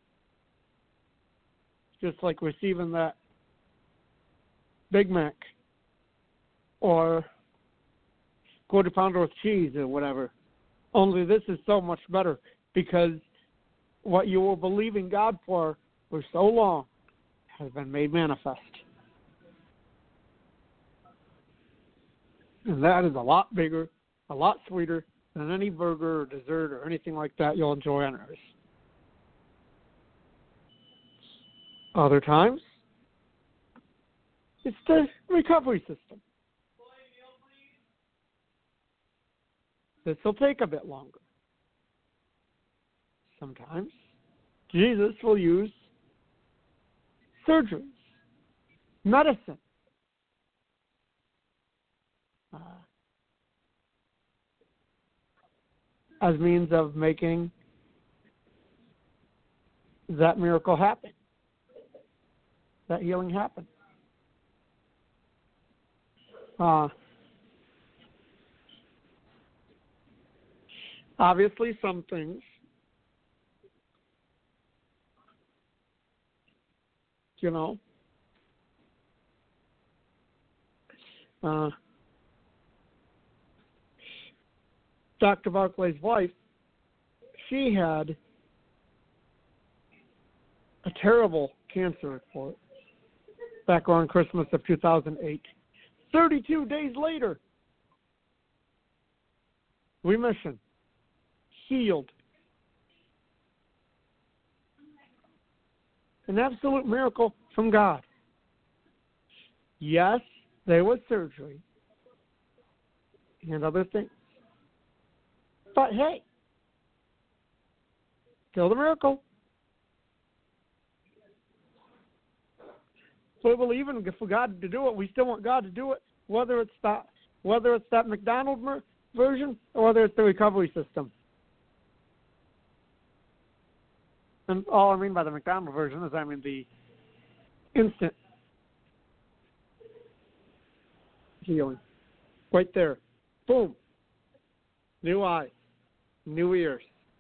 Just like receiving that Big Mac or quarter pounder with cheese or whatever. Only this is so much better because what you were believing God for for so long has been made manifest. And that is a lot bigger, a lot sweeter than any burger or dessert or anything like that you'll enjoy on earth. Other times, it's the recovery system. This will take a bit longer. Sometimes Jesus will use surgeries, medicine, uh, as means of making that miracle happen, that healing happen. Uh, obviously, some things you know, uh, Doctor Barclay's wife, she had a terrible cancer report back on Christmas of two thousand eight. thirty-two days later, remission, healed. An absolute miracle from God. Yes, there was surgery and other things. But hey, still the miracle. So we believe in for God to do it. We still want God to do it, whether it's that, whether it's that McDonald's version or whether it's the recovery system. And all I mean by the McDonald's version is I mean the instant healing. Right there. Boom. New eyes. New ears.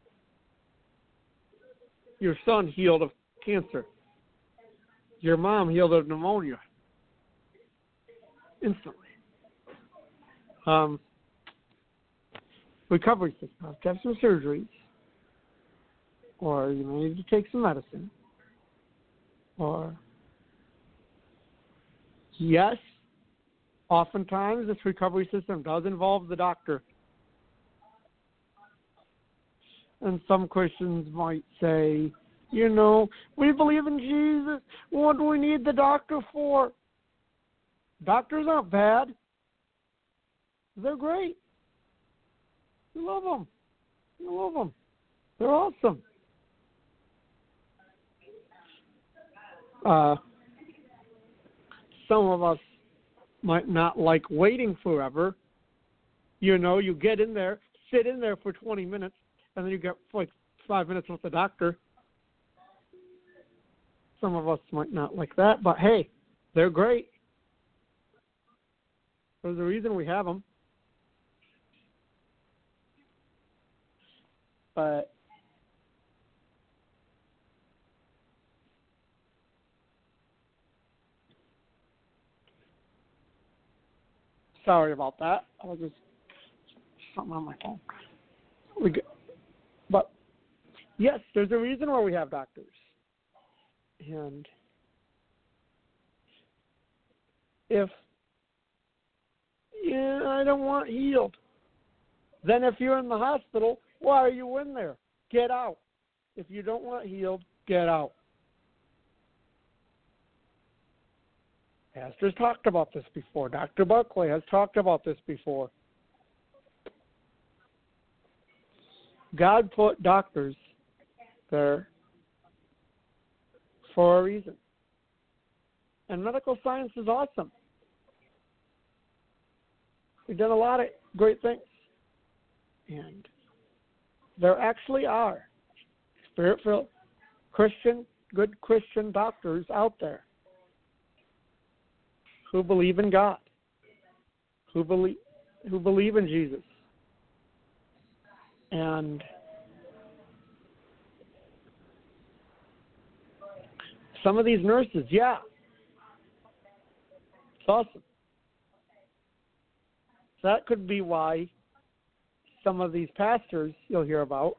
Your son healed of cancer. Your mom healed of pneumonia. Instantly. Um, recovery system. Have some surgeries. Or you may need to take some medicine. Or, yes, oftentimes this recovery system does involve the doctor. And some Christians might say, you know, we believe in Jesus. What do we need the doctor for? Doctors aren't bad. They're great. We love them. We love them. They're awesome. Uh, some of us might not like waiting forever. You know, you get in there, sit in there for twenty minutes, and then you get like five minutes with the doctor. Some of us might not like that, but hey, they're great. There's a reason we have them. But sorry about that. I was just something on my phone. We get, but yes, there's a reason why we have doctors. And if yeah, I don't want healed, then if you're in the hospital, why are you in there? Get out. If you don't want healed, get out. Pastor's talked about this before. Doctor Buckley has talked about this before. God put doctors there for a reason. And medical science is awesome. We've done a lot of great things. And there actually are spirit-filled Christian, good Christian doctors out there who believe in God, who believe who believe in Jesus. And some of these nurses, yeah, it's awesome. That could be why some of these pastors you'll hear about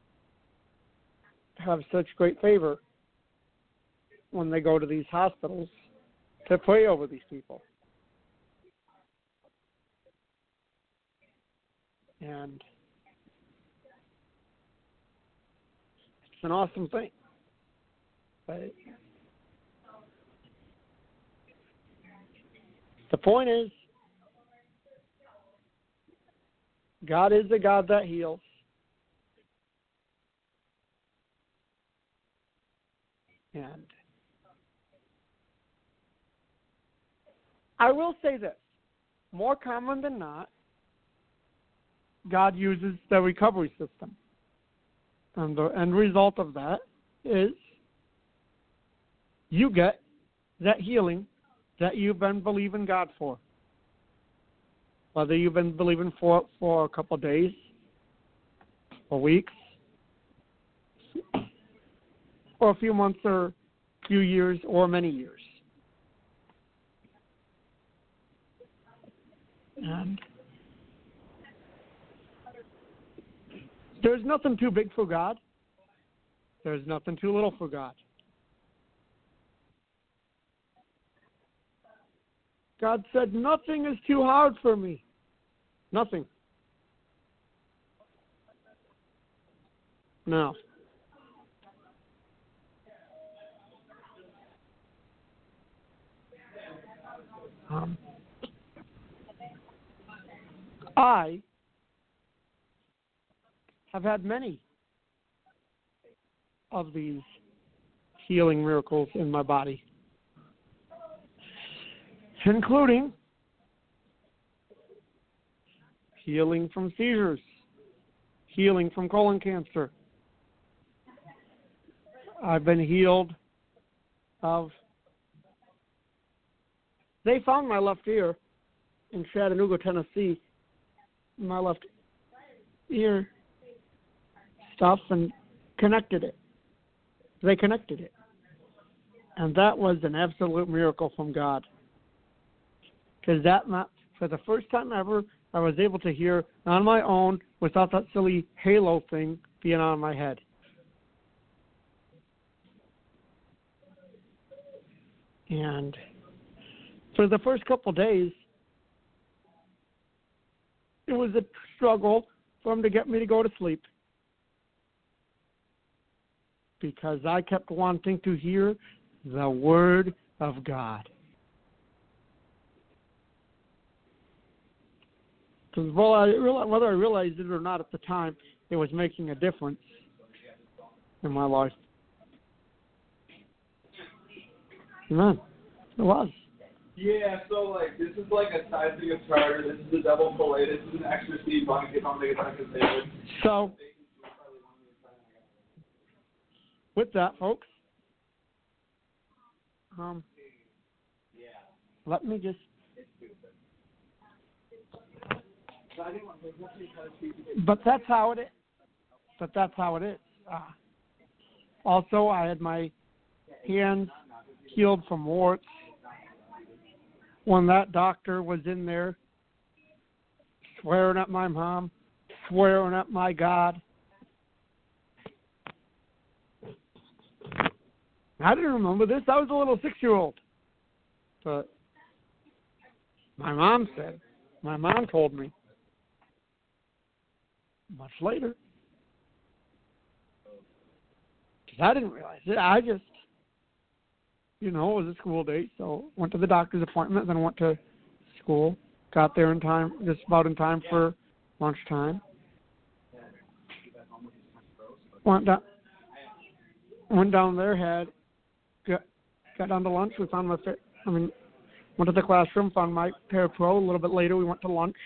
have such great favor when they go to these hospitals to pray over these people. And it's an awesome thing. But the point is, God is a God that heals. And I will say this, more common than not, God uses the recovery system. And the end result of that is you get that healing that you've been believing God for. Whether you've been believing for for a couple of days, or weeks, or a few months, or a few years, or many years. And there's nothing too big for God. There's nothing too little for God. God said, nothing is too hard for me. Nothing. Now, um, I have had many of these healing miracles in my body, including healing from seizures, healing from colon cancer. I've been healed of, they found my left ear in Chattanooga, Tennessee, my left ear stuff, and connected it. They connected it. And that was an absolute miracle from God. Because that, for the first time ever, I was able to hear on my own without that silly halo thing being on my head. And for the first couple of days, it was a struggle for him to get me to go to sleep, because I kept wanting to hear the Word of God. Because well, I realized, whether I realized it or not at the time, it was making a difference in my life. Amen. It was. Yeah, so like this is like a sizing of tartar. This is the double fillet. This is an extra seed bucket on the second sandwich. So, with that, folks, Um, let me just. But that's how it is. But that's how it is. Uh, also, I had my hands healed from warts when that doctor was in there swearing at my mom, swearing at my God. I didn't remember this. I was a little six-year-old. But my mom said, my mom told me much later. Because I didn't realize it. I just, you know, it was a school day, so went to the doctor's appointment, then went to school. Got there in time, just about in time for lunchtime. Went down, went down there, had got, got down to lunch. We found my, I mean, went to the classroom, found my Parapro. A little bit later, we went to lunch.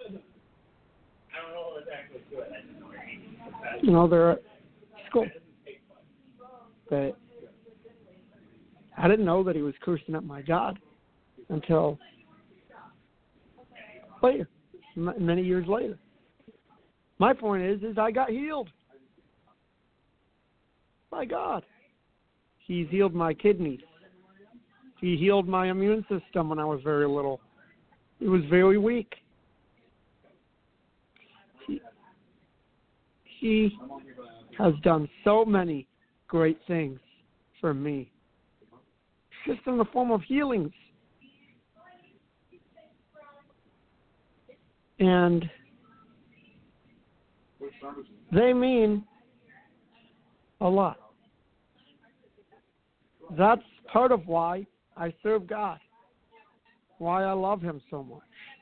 You know, they're at school. But I didn't know that he was cursing at my God until later, m- many years later. My point is, is I got healed. My God. He's healed my kidneys. He healed my immune system when I was very little. It was very weak. He, he has done so many great things for me, just in the form of healings. And they mean a lot. That's part of why I serve God, why I love him so much.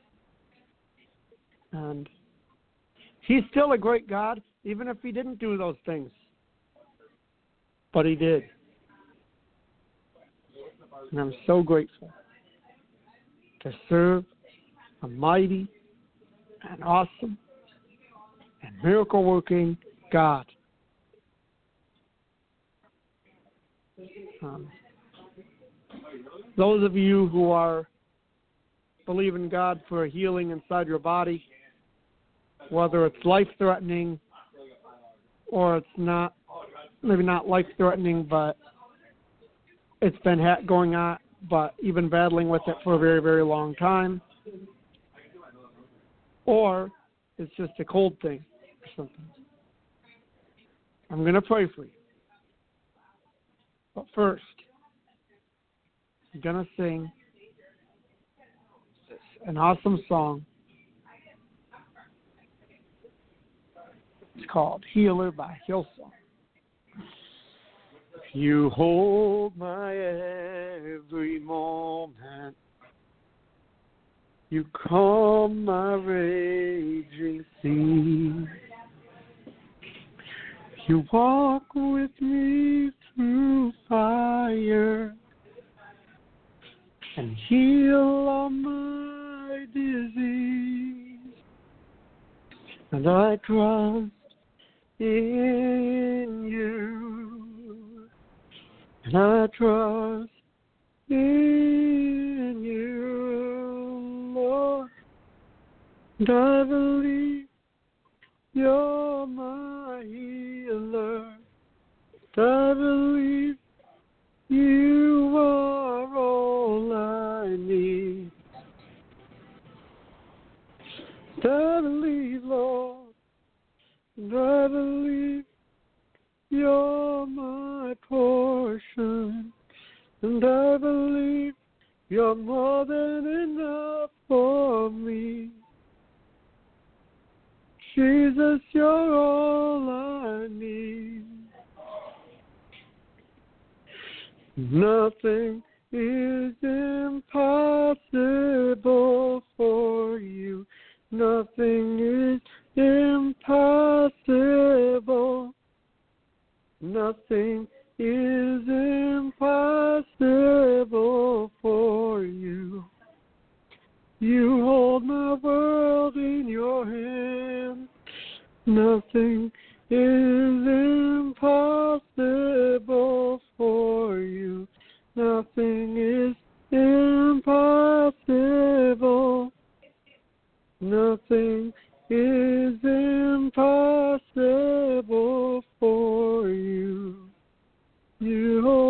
And he's still a great God, even if he didn't do those things. But he did. And I'm so grateful to serve a mighty and awesome and miracle-working God. Um, those of you who are believing God for a healing inside your body, whether it's life-threatening or it's not, maybe not life-threatening, but it's been ha- going on, but you've been battling with it for a very, very long time, or it's just a cold thing or something. I'm going to pray for you. But first, I'm going to sing an awesome song. It's called Healer by Hillsong. You hold my every moment. You calm my raging sea. You walk with me through fire and heal all my disease. And I trust in you. And I trust in you, Lord. And I believe you're my healer. And I believe you are all I need. And I believe, Lord. And I believe you're my portion, and I believe you're more than enough for me. Jesus, you're all I need. Nothing is impossible for you. Nothing is impossible. Nothing is impossible for you. You hold my world in your hand. Nothing is impossible for you. Nothing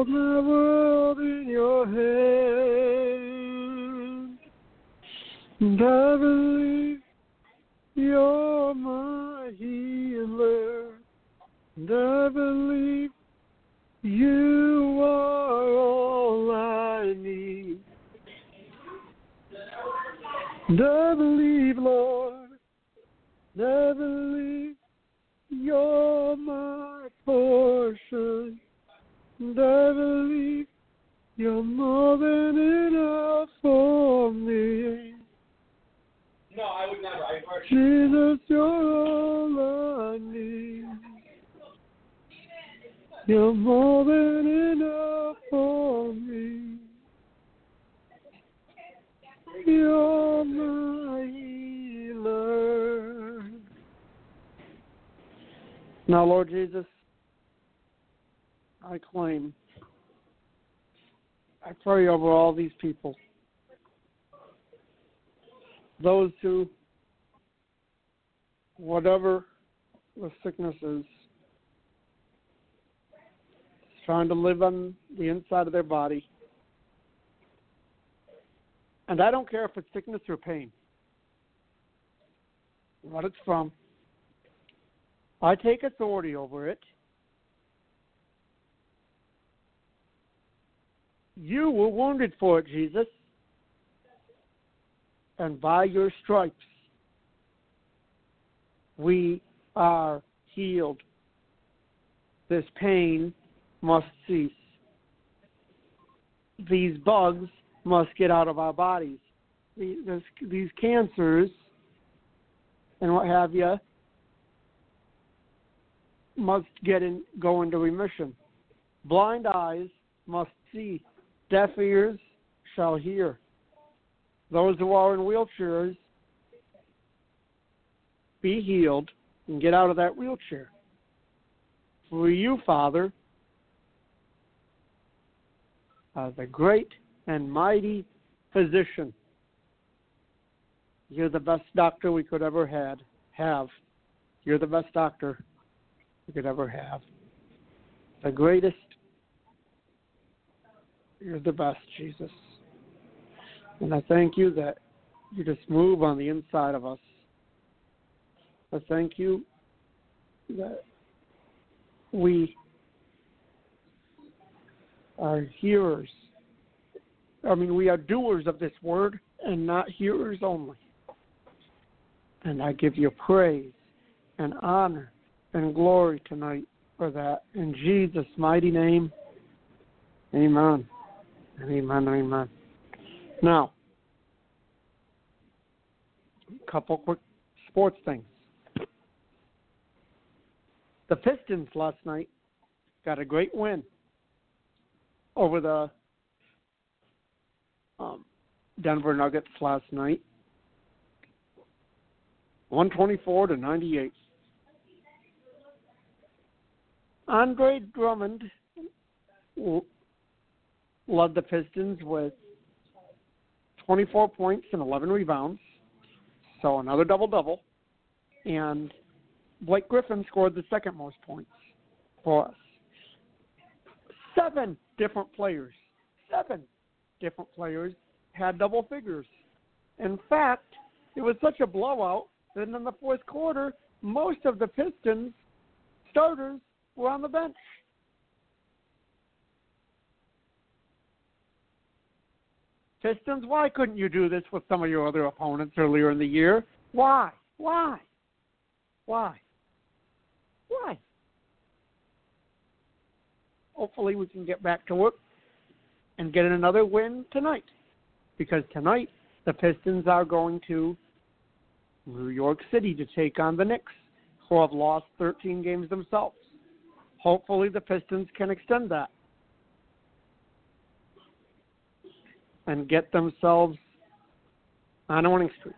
hold my world in your hand. And I believe you're my healer. And I believe you are all I need. And I believe, Lord, and I believe you're my portion. And I believe you're more than enough for me. No, I would never. I worship. Jesus, you're all I need. You're more than enough for me. You're my healer. Now, Lord Jesus, I claim, I pray over all these people, those who, whatever the sickness is, trying to live on the inside of their body. And I don't care if it's sickness or pain, what it's from. I take authority over it. You were wounded for it, Jesus. And by your stripes, we are healed. This pain must cease. These bugs must get out of our bodies. These, these cancers and what have you must get in, go into remission. Blind eyes must see. Deaf ears shall hear. Those who are in wheelchairs be healed and get out of that wheelchair. For you, Father, are the great and mighty physician. You're the best doctor we could ever had have. You're the best doctor we could ever have. The greatest. You're the best, Jesus. And I thank you that you just move on the inside of us. I thank you that we are hearers. I mean, we are doers of this word and not hearers only. And I give you praise and honor and glory tonight for that. In Jesus' mighty name, amen. Amen, amen. Now, a couple quick sports things. The Pistons last night got a great win over the um, Denver Nuggets last night, one twenty-four to ninety-eight. Andre Drummond led the Pistons with twenty-four points and eleven rebounds, so another double-double. And Blake Griffin scored the second most points for us. Seven different players, seven different players had double figures. In fact, it was such a blowout that in the fourth quarter, most of the Pistons starters were on the bench. Pistons, why couldn't you do this with some of your other opponents earlier in the year? Why? Why? Why? Why? Hopefully we can get back to work and get another win tonight. Because tonight the Pistons are going to New York City to take on the Knicks, who have lost thirteen games themselves. Hopefully the Pistons can extend that and get themselves on a winning streak.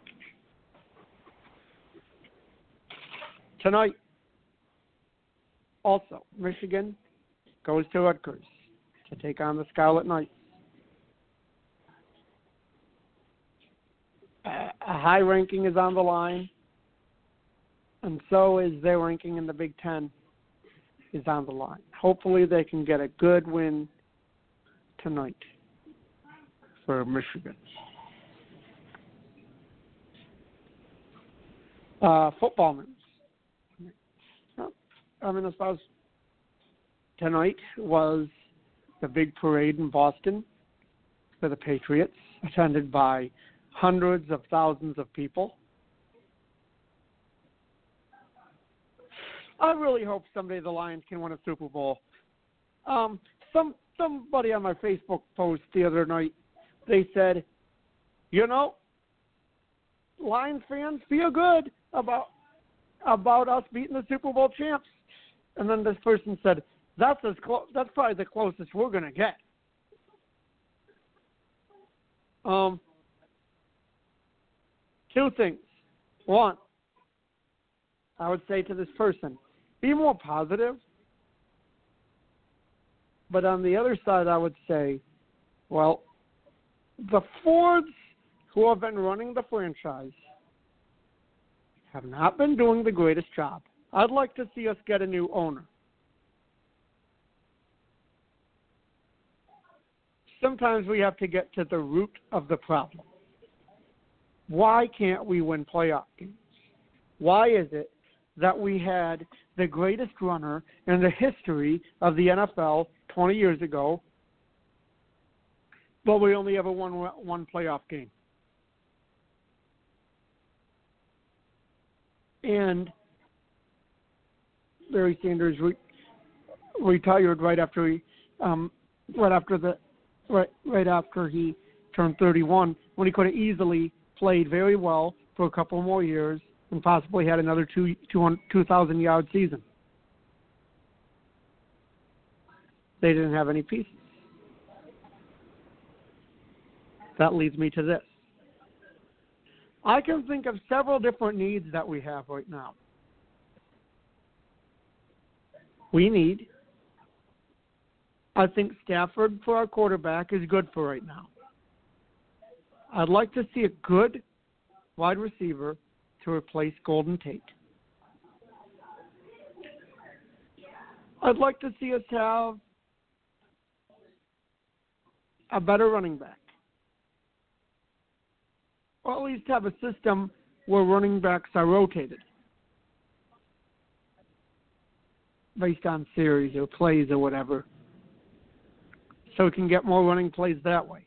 Tonight, also, Michigan goes to Rutgers to take on the Scarlet Knights. A high ranking is on the line, and so is their ranking in the Big Ten is on the line. Hopefully they can get a good win tonight for Michigan. Uh, football news. I mean, as far as tonight was the big parade in Boston for the Patriots, attended by hundreds of thousands of people. I really hope someday the Lions can win a Super Bowl. Um, some somebody on my Facebook post the other night, they said, you know, Lions fans feel good about about us beating the Super Bowl champs. And then this person said, that's as clo- that's probably the closest we're going to get. Um, two things. One, I would say to this person, be more positive. But on the other side, I would say, well, the Fords who have been running the franchise have not been doing the greatest job. I'd like to see us get a new owner. Sometimes we have to get to the root of the problem. Why can't we win playoff games? Why is it that we had the greatest runner in the history of the N F L twenty years ago, but we only ever won one playoff game? And Barry Sanders re- retired right after he, um, right after the, right, right after he turned thirty-one, when he could have easily played very well for a couple more years and possibly had another two, two thousand yard season. They didn't have any pieces. That leads me to this. I can think of several different needs that we have right now. We need, I think Stafford for our quarterback is good for right now. I'd like to see a good wide receiver to replace Golden Tate. I'd like to see us have a better running back. Or at least have a system where running backs are rotated based on series or plays or whatever, so we can get more running plays that way.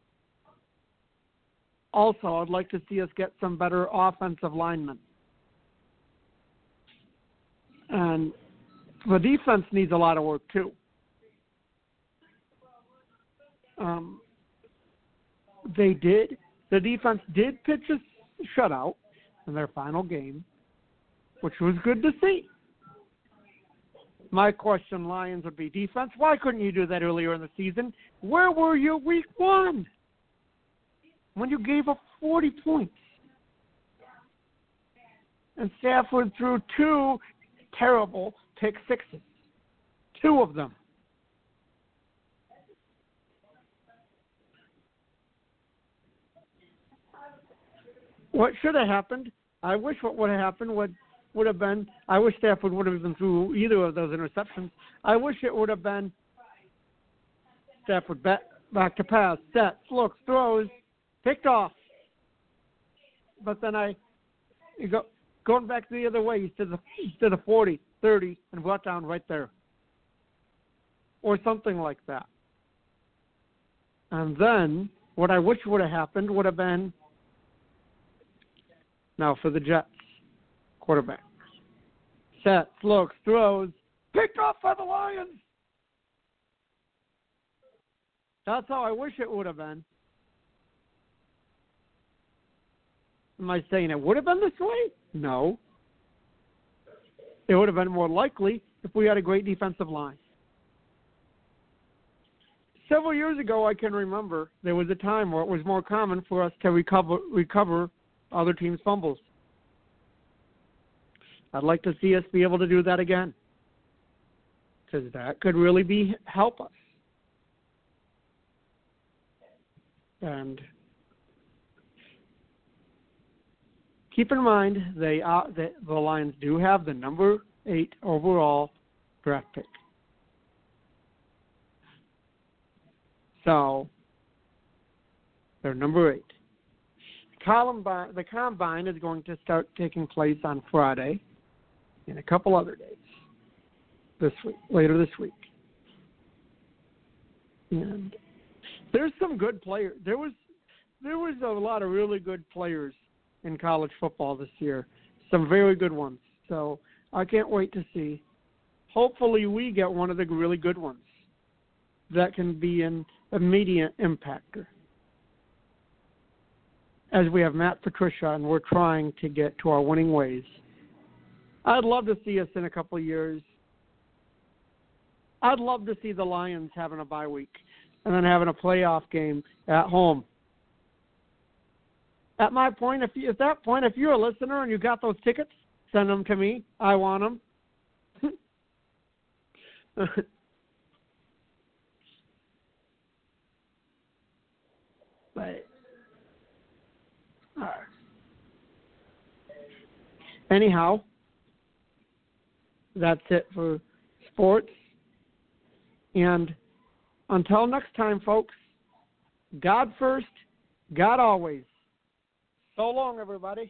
Also, I'd like to see us get some better offensive linemen. And the defense needs a lot of work too. Um, they did. The defense did pitch a shutout in their final game, which was good to see. My question, Lions, would be defense. Why couldn't you do that earlier in the season? Where were you week one when you gave up forty points? And Stafford threw two terrible pick sixes, two of them. What should have happened, I wish what would have happened would, would have been, I wish Stafford would have been through either of those interceptions. I wish it would have been Stafford back, back to pass, sets, looks, throws, picked off. But then I, you go, going back the other way, instead of, instead of forty, thirty, and brought down right there. Or something like that. And then, what I wish would have happened would have been, now for the Jets, quarterback. Sets, looks, throws, picked off by the Lions. That's how I wish it would have been. Am I saying it would have been this way? No. It would have been more likely if we had a great defensive line. Several years ago, I can remember there was a time where it was more common for us to recover recover other teams' fumbles. I'd like to see us be able to do that again, because that could really be help us. And keep in mind, they are, the, the Lions do have the number eight overall draft pick. So they're number eight. Columbine, the Combine is going to start taking place on Friday and a couple other days this week, later this week. And there's some good players. There was there was a lot of really good players in college football this year. Some very good ones. So I can't wait to see. Hopefully we get one of the really good ones that can be an immediate impactor. As we have Matt Patricia, and we're trying to get to our winning ways. I'd love to see us in a couple of years. I'd love to see the Lions having a bye week and then having a playoff game at home. At my point, if you, at that point, if you're a listener and you got those tickets, send them to me. I want them. But uh, anyhow, that's it for sports. And until next time, folks, God first, God always. So long, everybody.